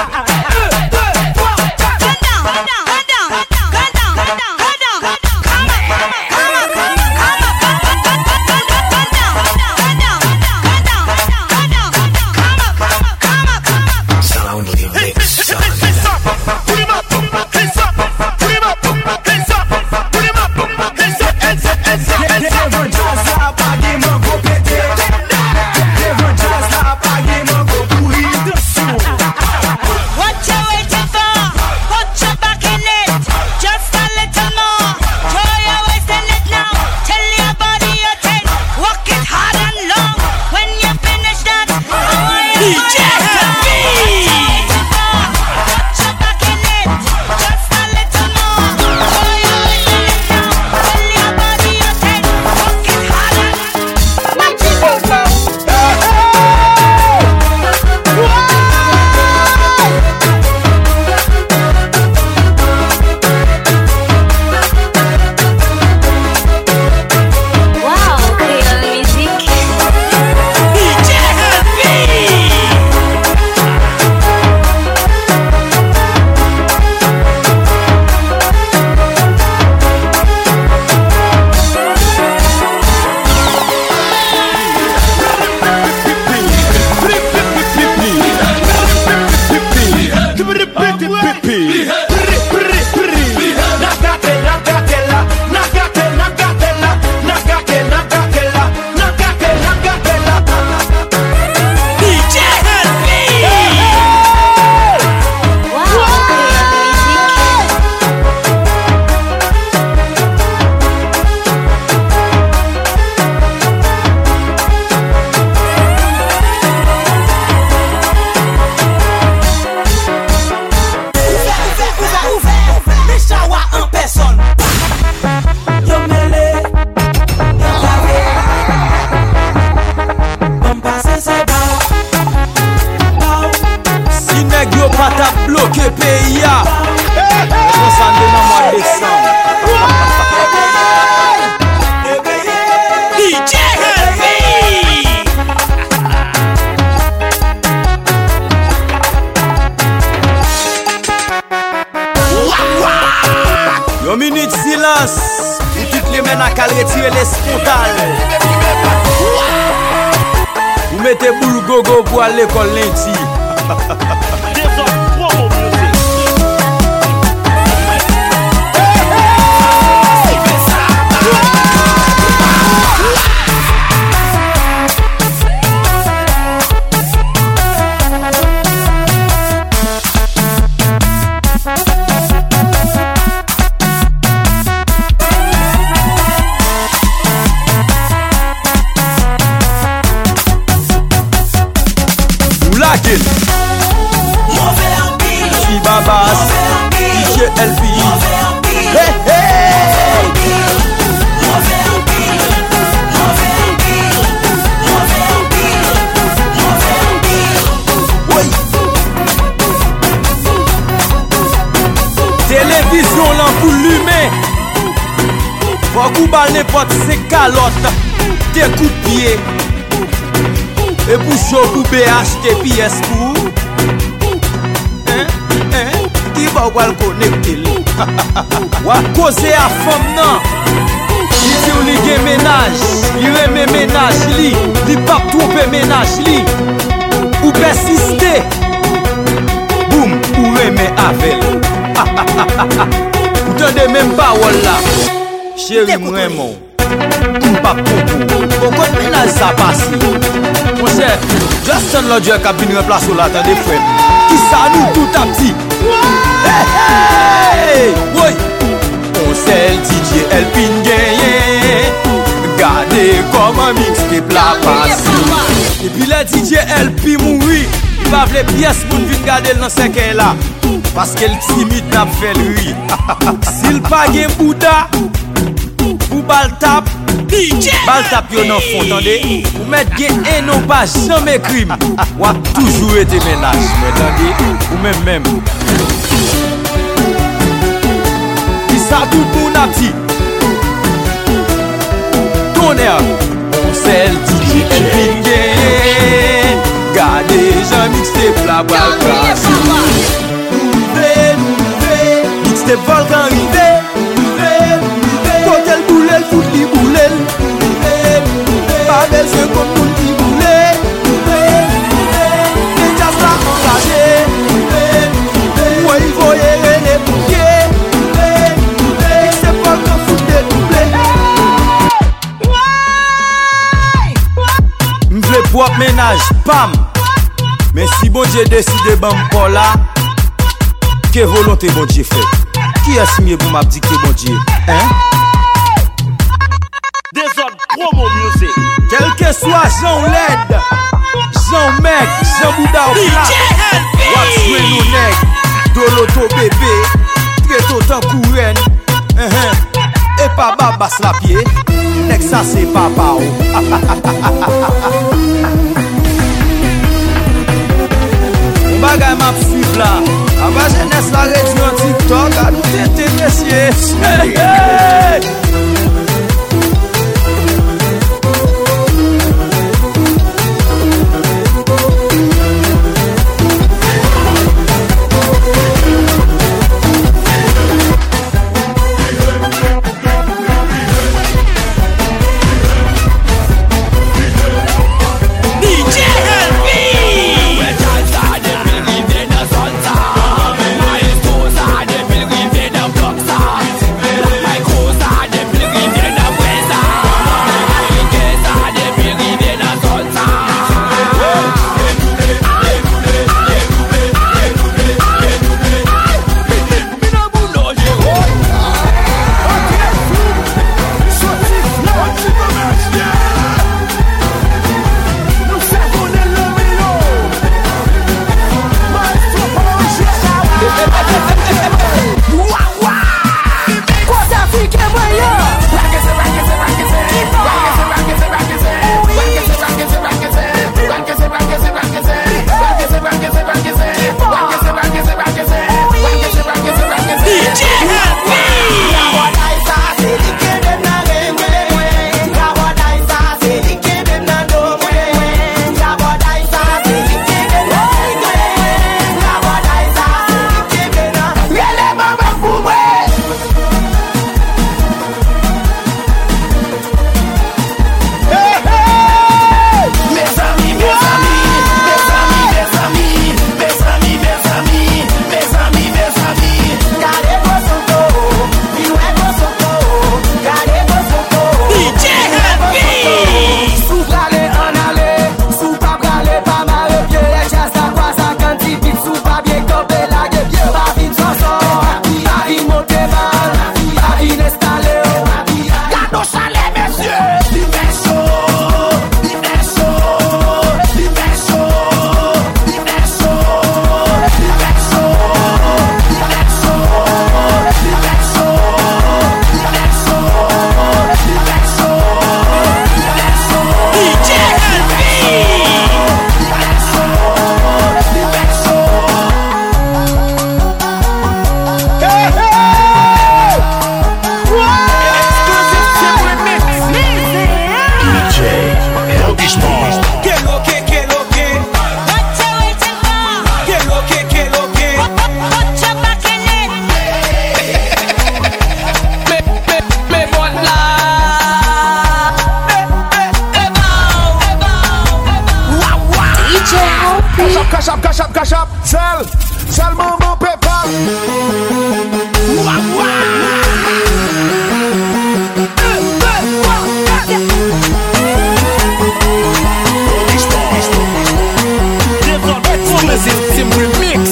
Vous mettez boule gogo pour aller à l'école lundi. bal n'importe c'est calotte, des coups de pied. Et pour chaud pour B H T P S pour Hein, hein, qui va ou al connecter ou à causer à femme non. Il dit ou li gen ménage, il remet ménage li, li pas tromper ménage li. Ou persister. Boum, ou remet avec. Ou tendez même parole là. Chérie vraiment. M'pa popo. Pourquoi ménage ça passe? Mon cher, Justin l'audio qui a venu remplacer là, attendez frère. Qui ça nous tout à petit? Hey hey! Oui! On sait le D J El Pin gagné. Regardez comment mixtape la passe. Et puis le D J El Pin mouri. Il va vle pièce pour venir garder dans ce qu'elle là. Parce qu'elle timide n'a fait lui. S'il pas gen Bouddha, ou baltap, baltap yo nan fond, entendez? Ou met gen et non pas jamais crime. Ou a toujours été ménage, entendez? Ou même même. Qui ça tout le monde a dit? Tonnerre, on sait le D J El Pin gagné. Gardez, j'en mixtape la balle classe. Mixtape volcan rivé. Coquel boulel, fout li boulel. Pas besoin comme moun qui boulel. Les jazz la engagé. Ouais, il faut y aller les bouquets. Mixtape volcan fout des doublés. M'vle pour ménage, pam. Mais si bon Dieu décide ban pour là, que volonté bon Dieu fait? Qui est-ce mieux pour m'abdiquer bon Dieu? Hein? Des autres promo music. Quel que soit Jean Led, Jean Mec, Jean Bouddha au plat, Waxway nous nèg, Doloto bébé, Treto tan courenne, et pas babas la pied, nèg ça c'est papa. Bagay m'a suivre là. Avant jeunesse la réduit en TikTok. A nous tenter messieurs. Hey, hey. Like Cash up, cash up, cash up. Sell, sell maman PayPal. Ouah, Exclusive remix.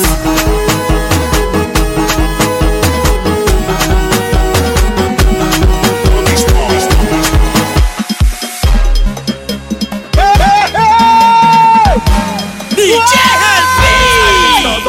D J Helpy.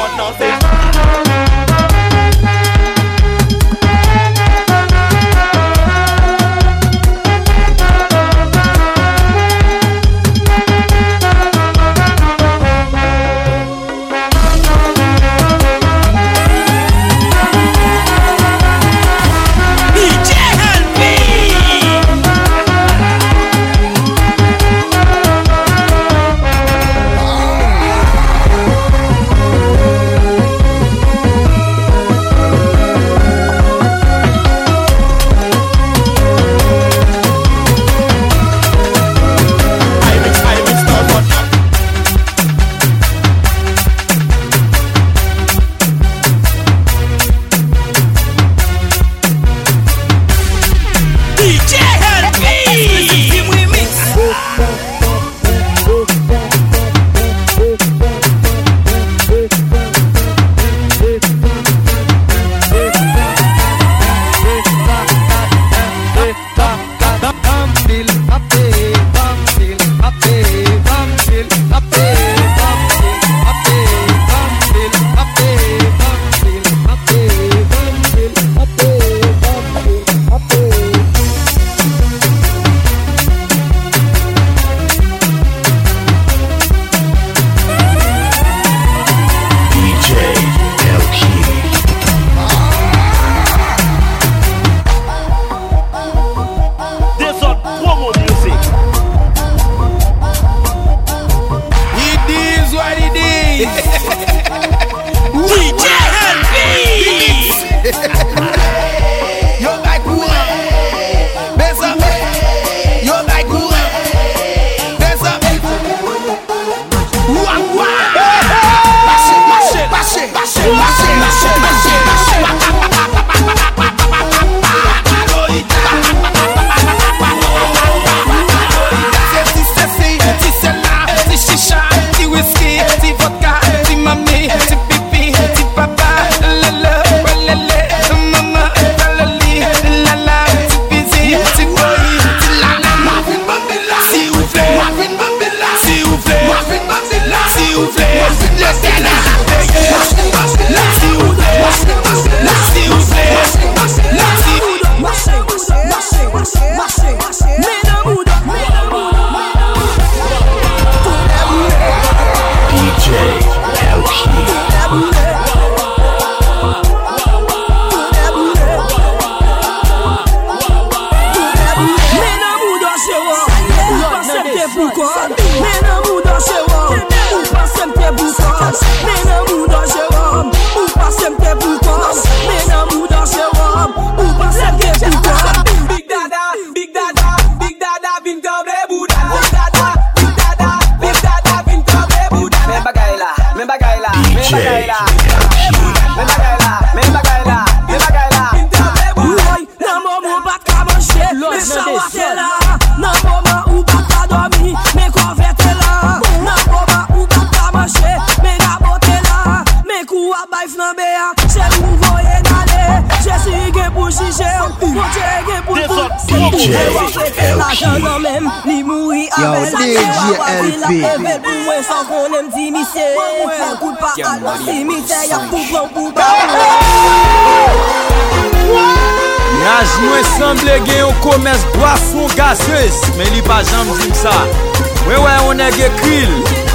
Yaz mwen semble gen yon commerce boisson gazeuse, mais li pa jam dim ça. Ouais ouais on est gekril.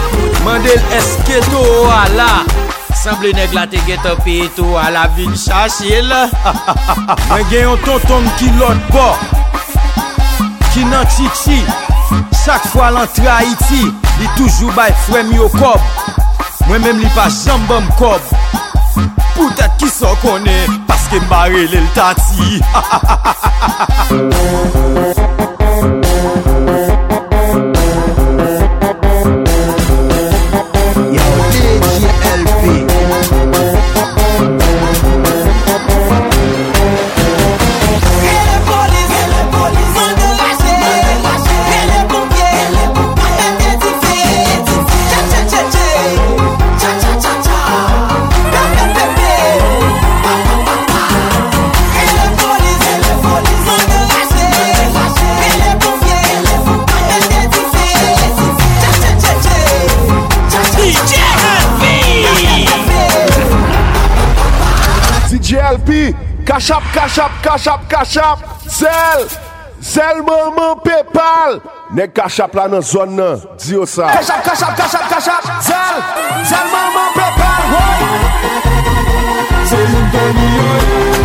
Mandel esketo ala. Semble nèg la te get up et tout à la vin chercher là. Mwen gen yon tonton qui l'autre bord. Qui nan titi. Chaque fois l'entre Haïti, li toujours bay frère mi au cob. Moi même li pa jam bam cob. Peut-être qui s'en connaît parce que m'barré le tati. Yo, D P, cash up, cash up, cash up, cash up. Zel, Zel maman PayPal. Nèg cash up là dans zone nan, dis ça. Cash up, cash up, cash up, cash up. Zel, Zel maman PayPal. C'est une bonne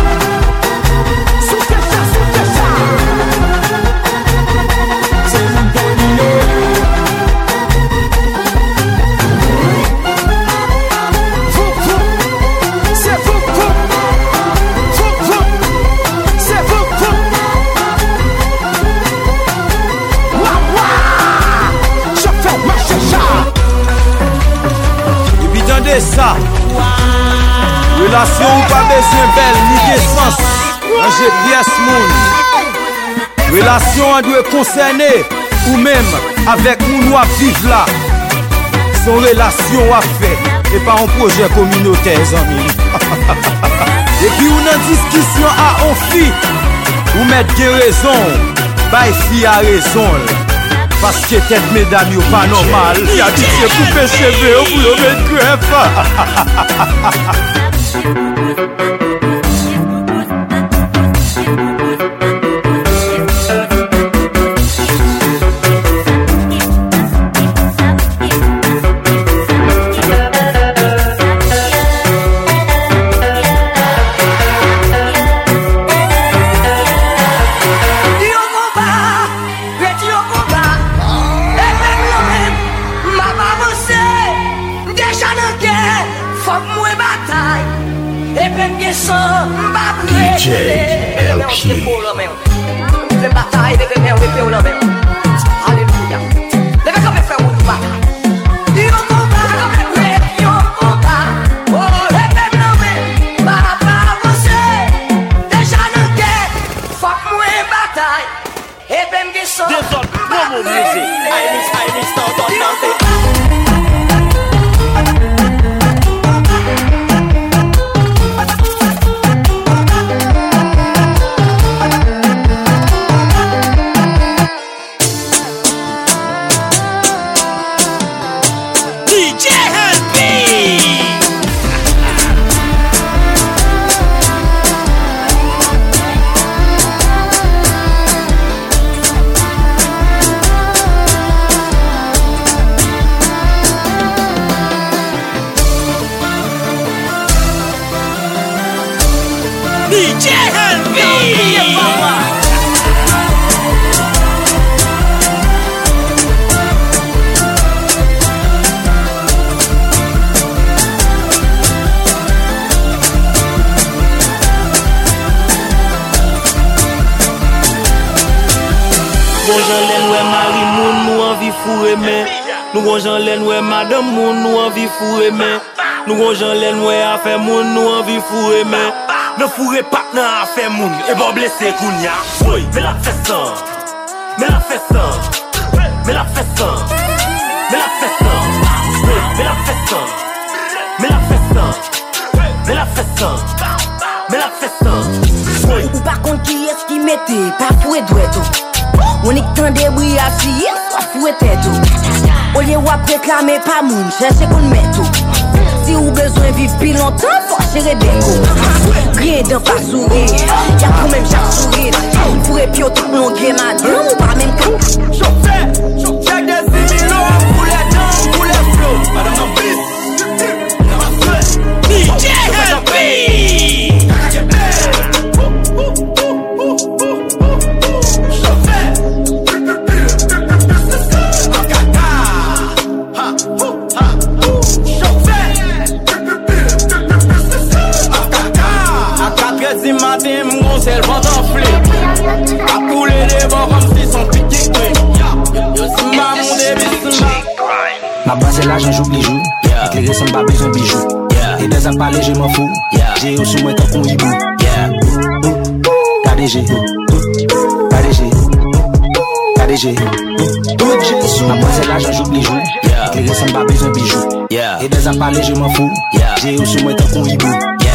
ça. Relation ou pas besoin belle ni d'essence. Un G P S moun. Relation doit concerner ou même avec moun ou à vivre là. Son relation à faire et pas un projet communautaire, amis. Et puis on a discussion à on fi ou mettre des raisons. Bah fi a raison. Parce que tête mesdames yo pas normal. Il a dit c'est couper cheveux pour le mettre greffe. D J L P. Le bataille de mes wépé ou l'envers. Alléluia. Le gars comme fait ou bataille. Il va combat comme le il va combat. Oh, le peuple l'envers. Papa avancé. Déjà dans guerre. Fuck moi bataille. Et ben qui sont. Des autres promo music. Iris, Iris, non, non, non, D J L P. Bon Jean Len ouais Marie moun nous envie fou aimer. Nous bon Jean Len ouais madame moun nous envie fou aimer. Nous bon Jean Len ouais affaire moun nous envie fou aimer. Ne fourrez pas dans affaire moun et bon blessé kounya. Oui, mais la fait ça. Mais la fait ça. Mais la fait ça. Mais la fait ça. Oui, mais la fait ça. Mais la fait ça. Mais la fait ça. Mais la fait ça. Oui. Ou par contre qui est-ce qui mettait pas fouet douette. On est tant de bruit à fier, soit fouet tête. Au lieu ou après réclamer pas moun, chercher qu'on met tout. Si ou besoin vivre plus longtemps, faut gérer des coups. Rien d'en pas sourire, y'a quand même chaque sourire. Pour épio tout le monde, madame, ou pas même quand. Chauffeur, chauffeur des similons, pour les dents, pour les flots. Madame en bis, D J L P. Si matin, mon sel va t'enfler. A couler des bords comme si son piqué clé. Yo si ma mon débit, ma base est l'argent, j'oublie jour. Éclairé sans pas besoin bijou. Et des à parler, je m'en fous. J'ai au sous moi tant qu'on hibou. K D G. K D G. K D G. Ma base est l'argent, j'oublie jour. Éclairé sans pas besoin bijou. Et des à parler, je m'en fous. J'ai au sous moi tant qu'on hibou.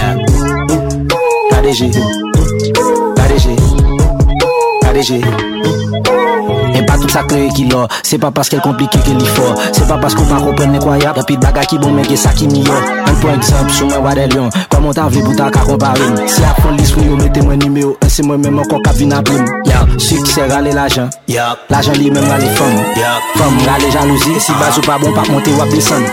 K D G, K D G, K D G. Et Mais pas tout ça clair qui l'a. C'est pas parce qu'elle compliqué qu'elle est fort. C'est pas parce qu'on pas comprendre incroyable. Y'a plus de bagages qui bon mais que ça qui n'y a. Un pour exemple, sur moi Wadelion. Comment t'as vu pour ta comparer? Si à prendre l'esprit, mettez-moi numéro un, c'est moi-même encore qu'à venir à prime. Ya, succès, râler l'argent. Ya, l'argent lui-même râler femme. Ya, femme, râler jalousie. Si bas ou pas bon, pas monter ou à descendre.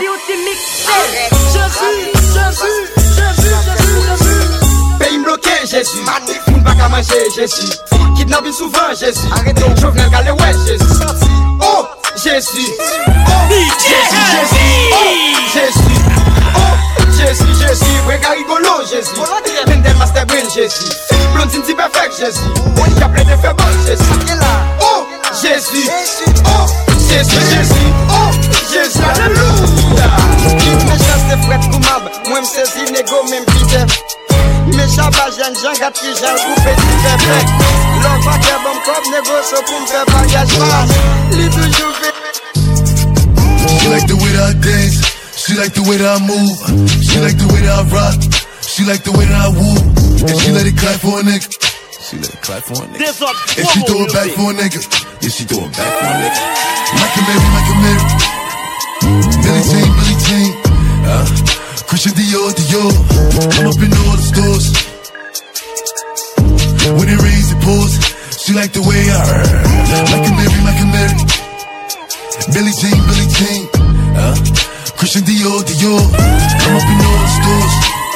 Pays bloqué, Jésus. Moun pas qu'à manger, Jésus. Kidnapping souvent, Jésus. Arrêtez, Jovenel Galé, ouais, Jésus. Oh, Jésus. Oh, Jésus, Jésus. Oh, Jésus. Oh, Jésus, Jésus. Wega rigolo, Jésus. Pendel master brain, Jésus. Blondine si perfect, Jésus. Y'a plein de faibles, Jésus. Oh, Jésus. Oh, Jésus, Jésus. Oh, Jésus. Alléluia. Mes chans de fret koumab. Moi m'saisi négo même pite. Mes chabas jeunes gens gâte qui j'en coupé du bébé. L'homme va faire bon comme négoce pour me faire bagage mal. Li toujours fait. She like the way that I dance. She like the way that I move. She like the way that I rock. She like the way that I woo. And she let it clap for a nigga. She let it clap for a nigga. And she throw it back for a nigga. Yeah, she throw it back for a nigga. Like a Mary, like a Mary. Billie Jean, Billie Jean. Uh, Christian Dior, Dior. I'm up in all the stores. When it rains, it pours. She like the way I heard. Like a Mary, like a Mary. Billie Jean, Billie Jean. Uh, Christian Dior, Dior. I'm up in all the stores.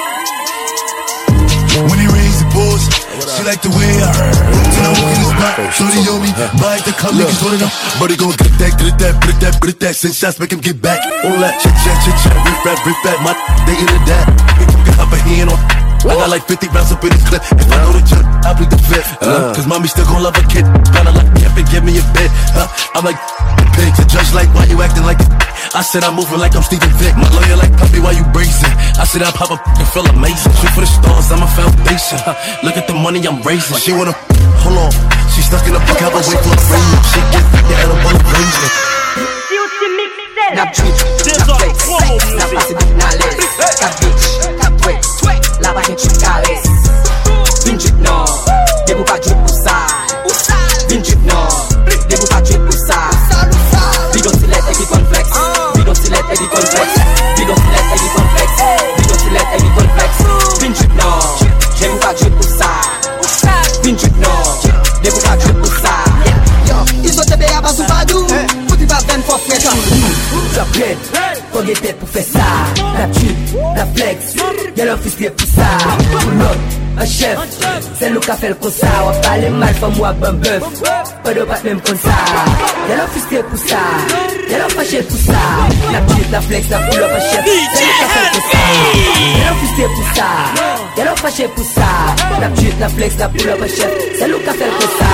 When it rains, it pours. She like the way I heard. Till I walk in the spot, shorty on me. Buy the cup, niggas running up. Buddy gon' get that, get that, get that, get that. Send shots, make him get back. All that chit chat, chit chat, rip rap, rip rap. My they into that. Get up a hand on. I got like fifty rounds up in this clip. If I go to jail, I'll plead the fifth. Uh, Cause mommy still gon' love a kid. Gotta like me up and give me a bed. Uh, I'm like, pigs. The judge like, why you acting like it? I said I'm moving like I'm Steven Vick. My lawyer like, puppy, why you bracing? I said I pop up and feel amazing. Shoot for the stars, I'm a foundation. Uh, look at the money I'm raising. She wanna, hold on. She stuck in a book, have a wait for a rain. She get the animal arrangement. Nap tweet, nap flex, nap passe de nales. Nap bitch, nap tweet, la vache tu cares. Vin drip non, debout pas drip pour ça. Vin drip non, debout pas drip pour ça. Big up select every complex, big up select every complex, big up select every complex, big up select every complex. Vin drip non, debout pas drip pour ça. Vin drip non, debout pas drip pour ça. Yo, ils sont tébé à bas ou pas doux. La plaide, faut des têtes pour faire ça. La tue, la flex, y'a l'officier pour ça. Pull up, un chef, c'est le qui fait le cosa. On va parler mal, faut moi bon bœuf. Pas de battre même comme ça. Y'a l'officier pour ça, y'a l'officier pour ça. La tue, la flex, la pull up, un chef, c'est le qui fait le cosa. Y'a l'officier pour ça, y'a l'officier pour ça. La tue, la flex, la pull up, un chef, c'est le qui fait le cosa.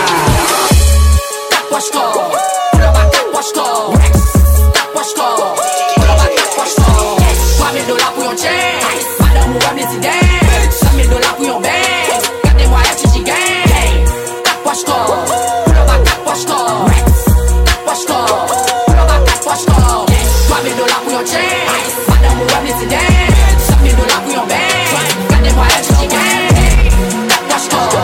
Watch go. Watch go, watch go, watch go. trois mille dollars pour yon chain, madame ou un président. cinq mille dollars pour yon bank, gardez-moi la chichi gang. Watch go, watch go, watch go, watch go. trois mille dollars pour yon chain, madame ou un président. cinq mille dollars pour yon bank, gardez-moi la chichi gang. Watch go.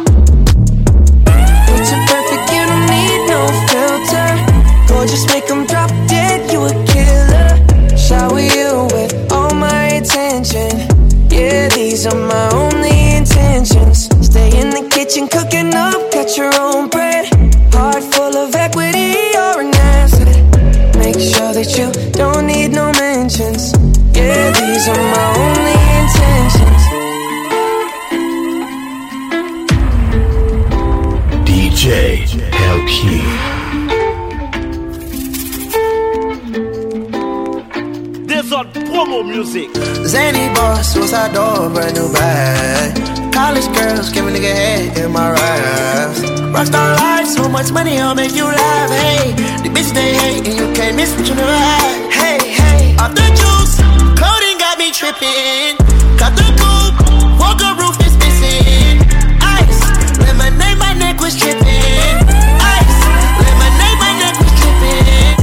Picture perfect, you don't need no filter. Just make them drop dead, you a killer. Shower you with all my attention. Yeah, these are my only intentions. Stay in the kitchen cooking up, cut your own bread. Heart full of equity, you're an asset. Make sure that you don't need no mentions. Yeah, these are my only intentions. D J L P. Promo music. Zany boss, suicide door, brand new bag. College girls, give a nigga head in my raps. Rockstar life, so much money, I'll make you laugh. Hey, the bitch they hate, and you can't miss what you never had. Hey, hey, off the juice, coding got me tripping. Cut the coupe, walker roof is missing. Ice, lemonade, my neck was tripping. Ice, lemonade, my neck was tripping.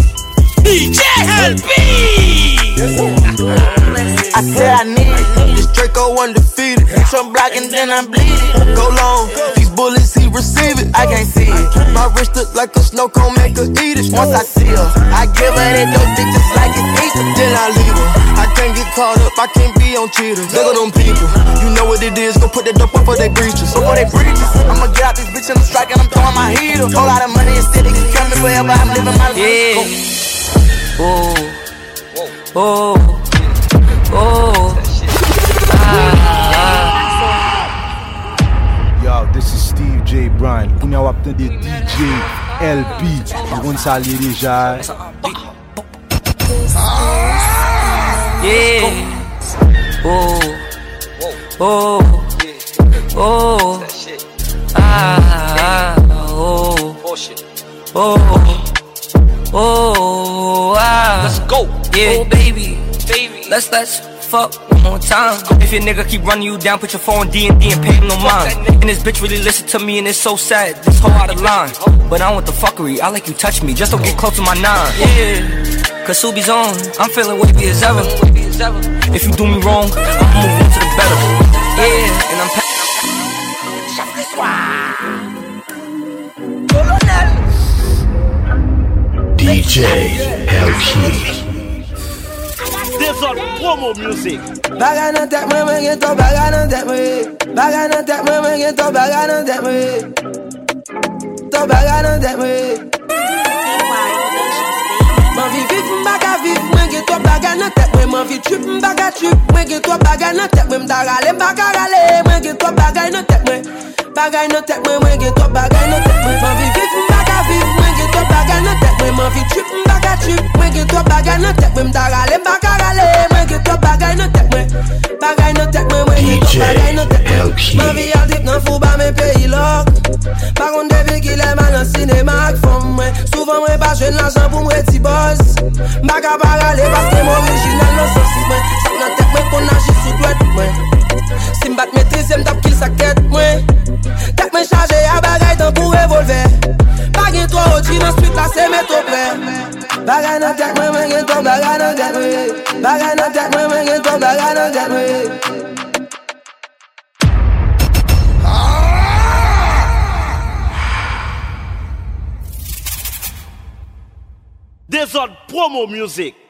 D J L P. I said I need go undefeated. Hit your block and then I bleed it. Go long, these bullets he receive it. I can't see it. My wrist look like a snow cone, make her eat it. Once I see her, I give her that dope dick just like it's Easter. Then I leave her. I can't get caught up, I can't be on cheaters. Look at them people, you know what it is. Go put that dope up for they breaches. So for they breaches, I'ma get out this bitch and I'm striking, I'm throwing my heater. Whole lot of money instead of just coming forever, I'm living my life. Yeah. Oh, oh, oh. Ah. Yo, this is Steve J. Bryan. Kounya wap ten de D J L P. Yon sali deja. Yeah. Oh, oh, oh. Ah, oh, oh, oh, ah. Let's go. Yeah, oh, baby, baby. Let's let's fuck one more time. If your nigga keep running you down, put your phone D and D and pay him no mind. And this bitch really listen to me and it's so sad. This whole out of line. But I don't want the fuckery. I like you touch me. Just don't get close to my nine. Yeah, cause Subi's on. I'm feeling wavy as ever. If you do me wrong, I'ma move on to the better. Yeah, and I'm pa- D J L P. This on promo music. Baga nan tek mwen mwen gen to, baga nan tek mwen. Baga nan tek mwen mwen gen to, baga nan tek mwen. To baga nan tek mwen. Man vi vif m'baga vif, mwen gen to baga nan tek mwen. Man vi trip m'baga trip, mwen gen to baga nan tek mwen. M'da rale m'baga rale, mwen gen to baga nan tek mwen. Bagay nan tek mwen, mwen gen to bagay nan tek mwen. Man vi vif m'baga vif, mwen gen to baga nan tek mwen. Man vi trip m'baga trip, mwen gen to bagay nan tek mwen. M'da rale m'baga rale, mwen gen to bagay nan tek mwen. Bagay nan tek mwen, mwen gen to bagay nan tek mwen. Man vi al dip nan fou ba men peyi lok. Par kon devi ki le man nan sinema ak fom mwen. Souvan mwen pa jwen l'argent pou mwen ti boss. M'baga pa rale paske m'original nan sosis mwen. Sak nan tek mwen kon aji sou dwet mwen. Si m'bat maîtrise, m'tap kill sa tête mwen. Tek mwen charge a bagay tan pou revolver. Bagay to oti nan suite la se met au près. Bagay nan tek mwen mwen gen to, bagay nan tek mwen. Bagay nan tek mwen mwen gen to, bagay nan tek mwen. This on promo music.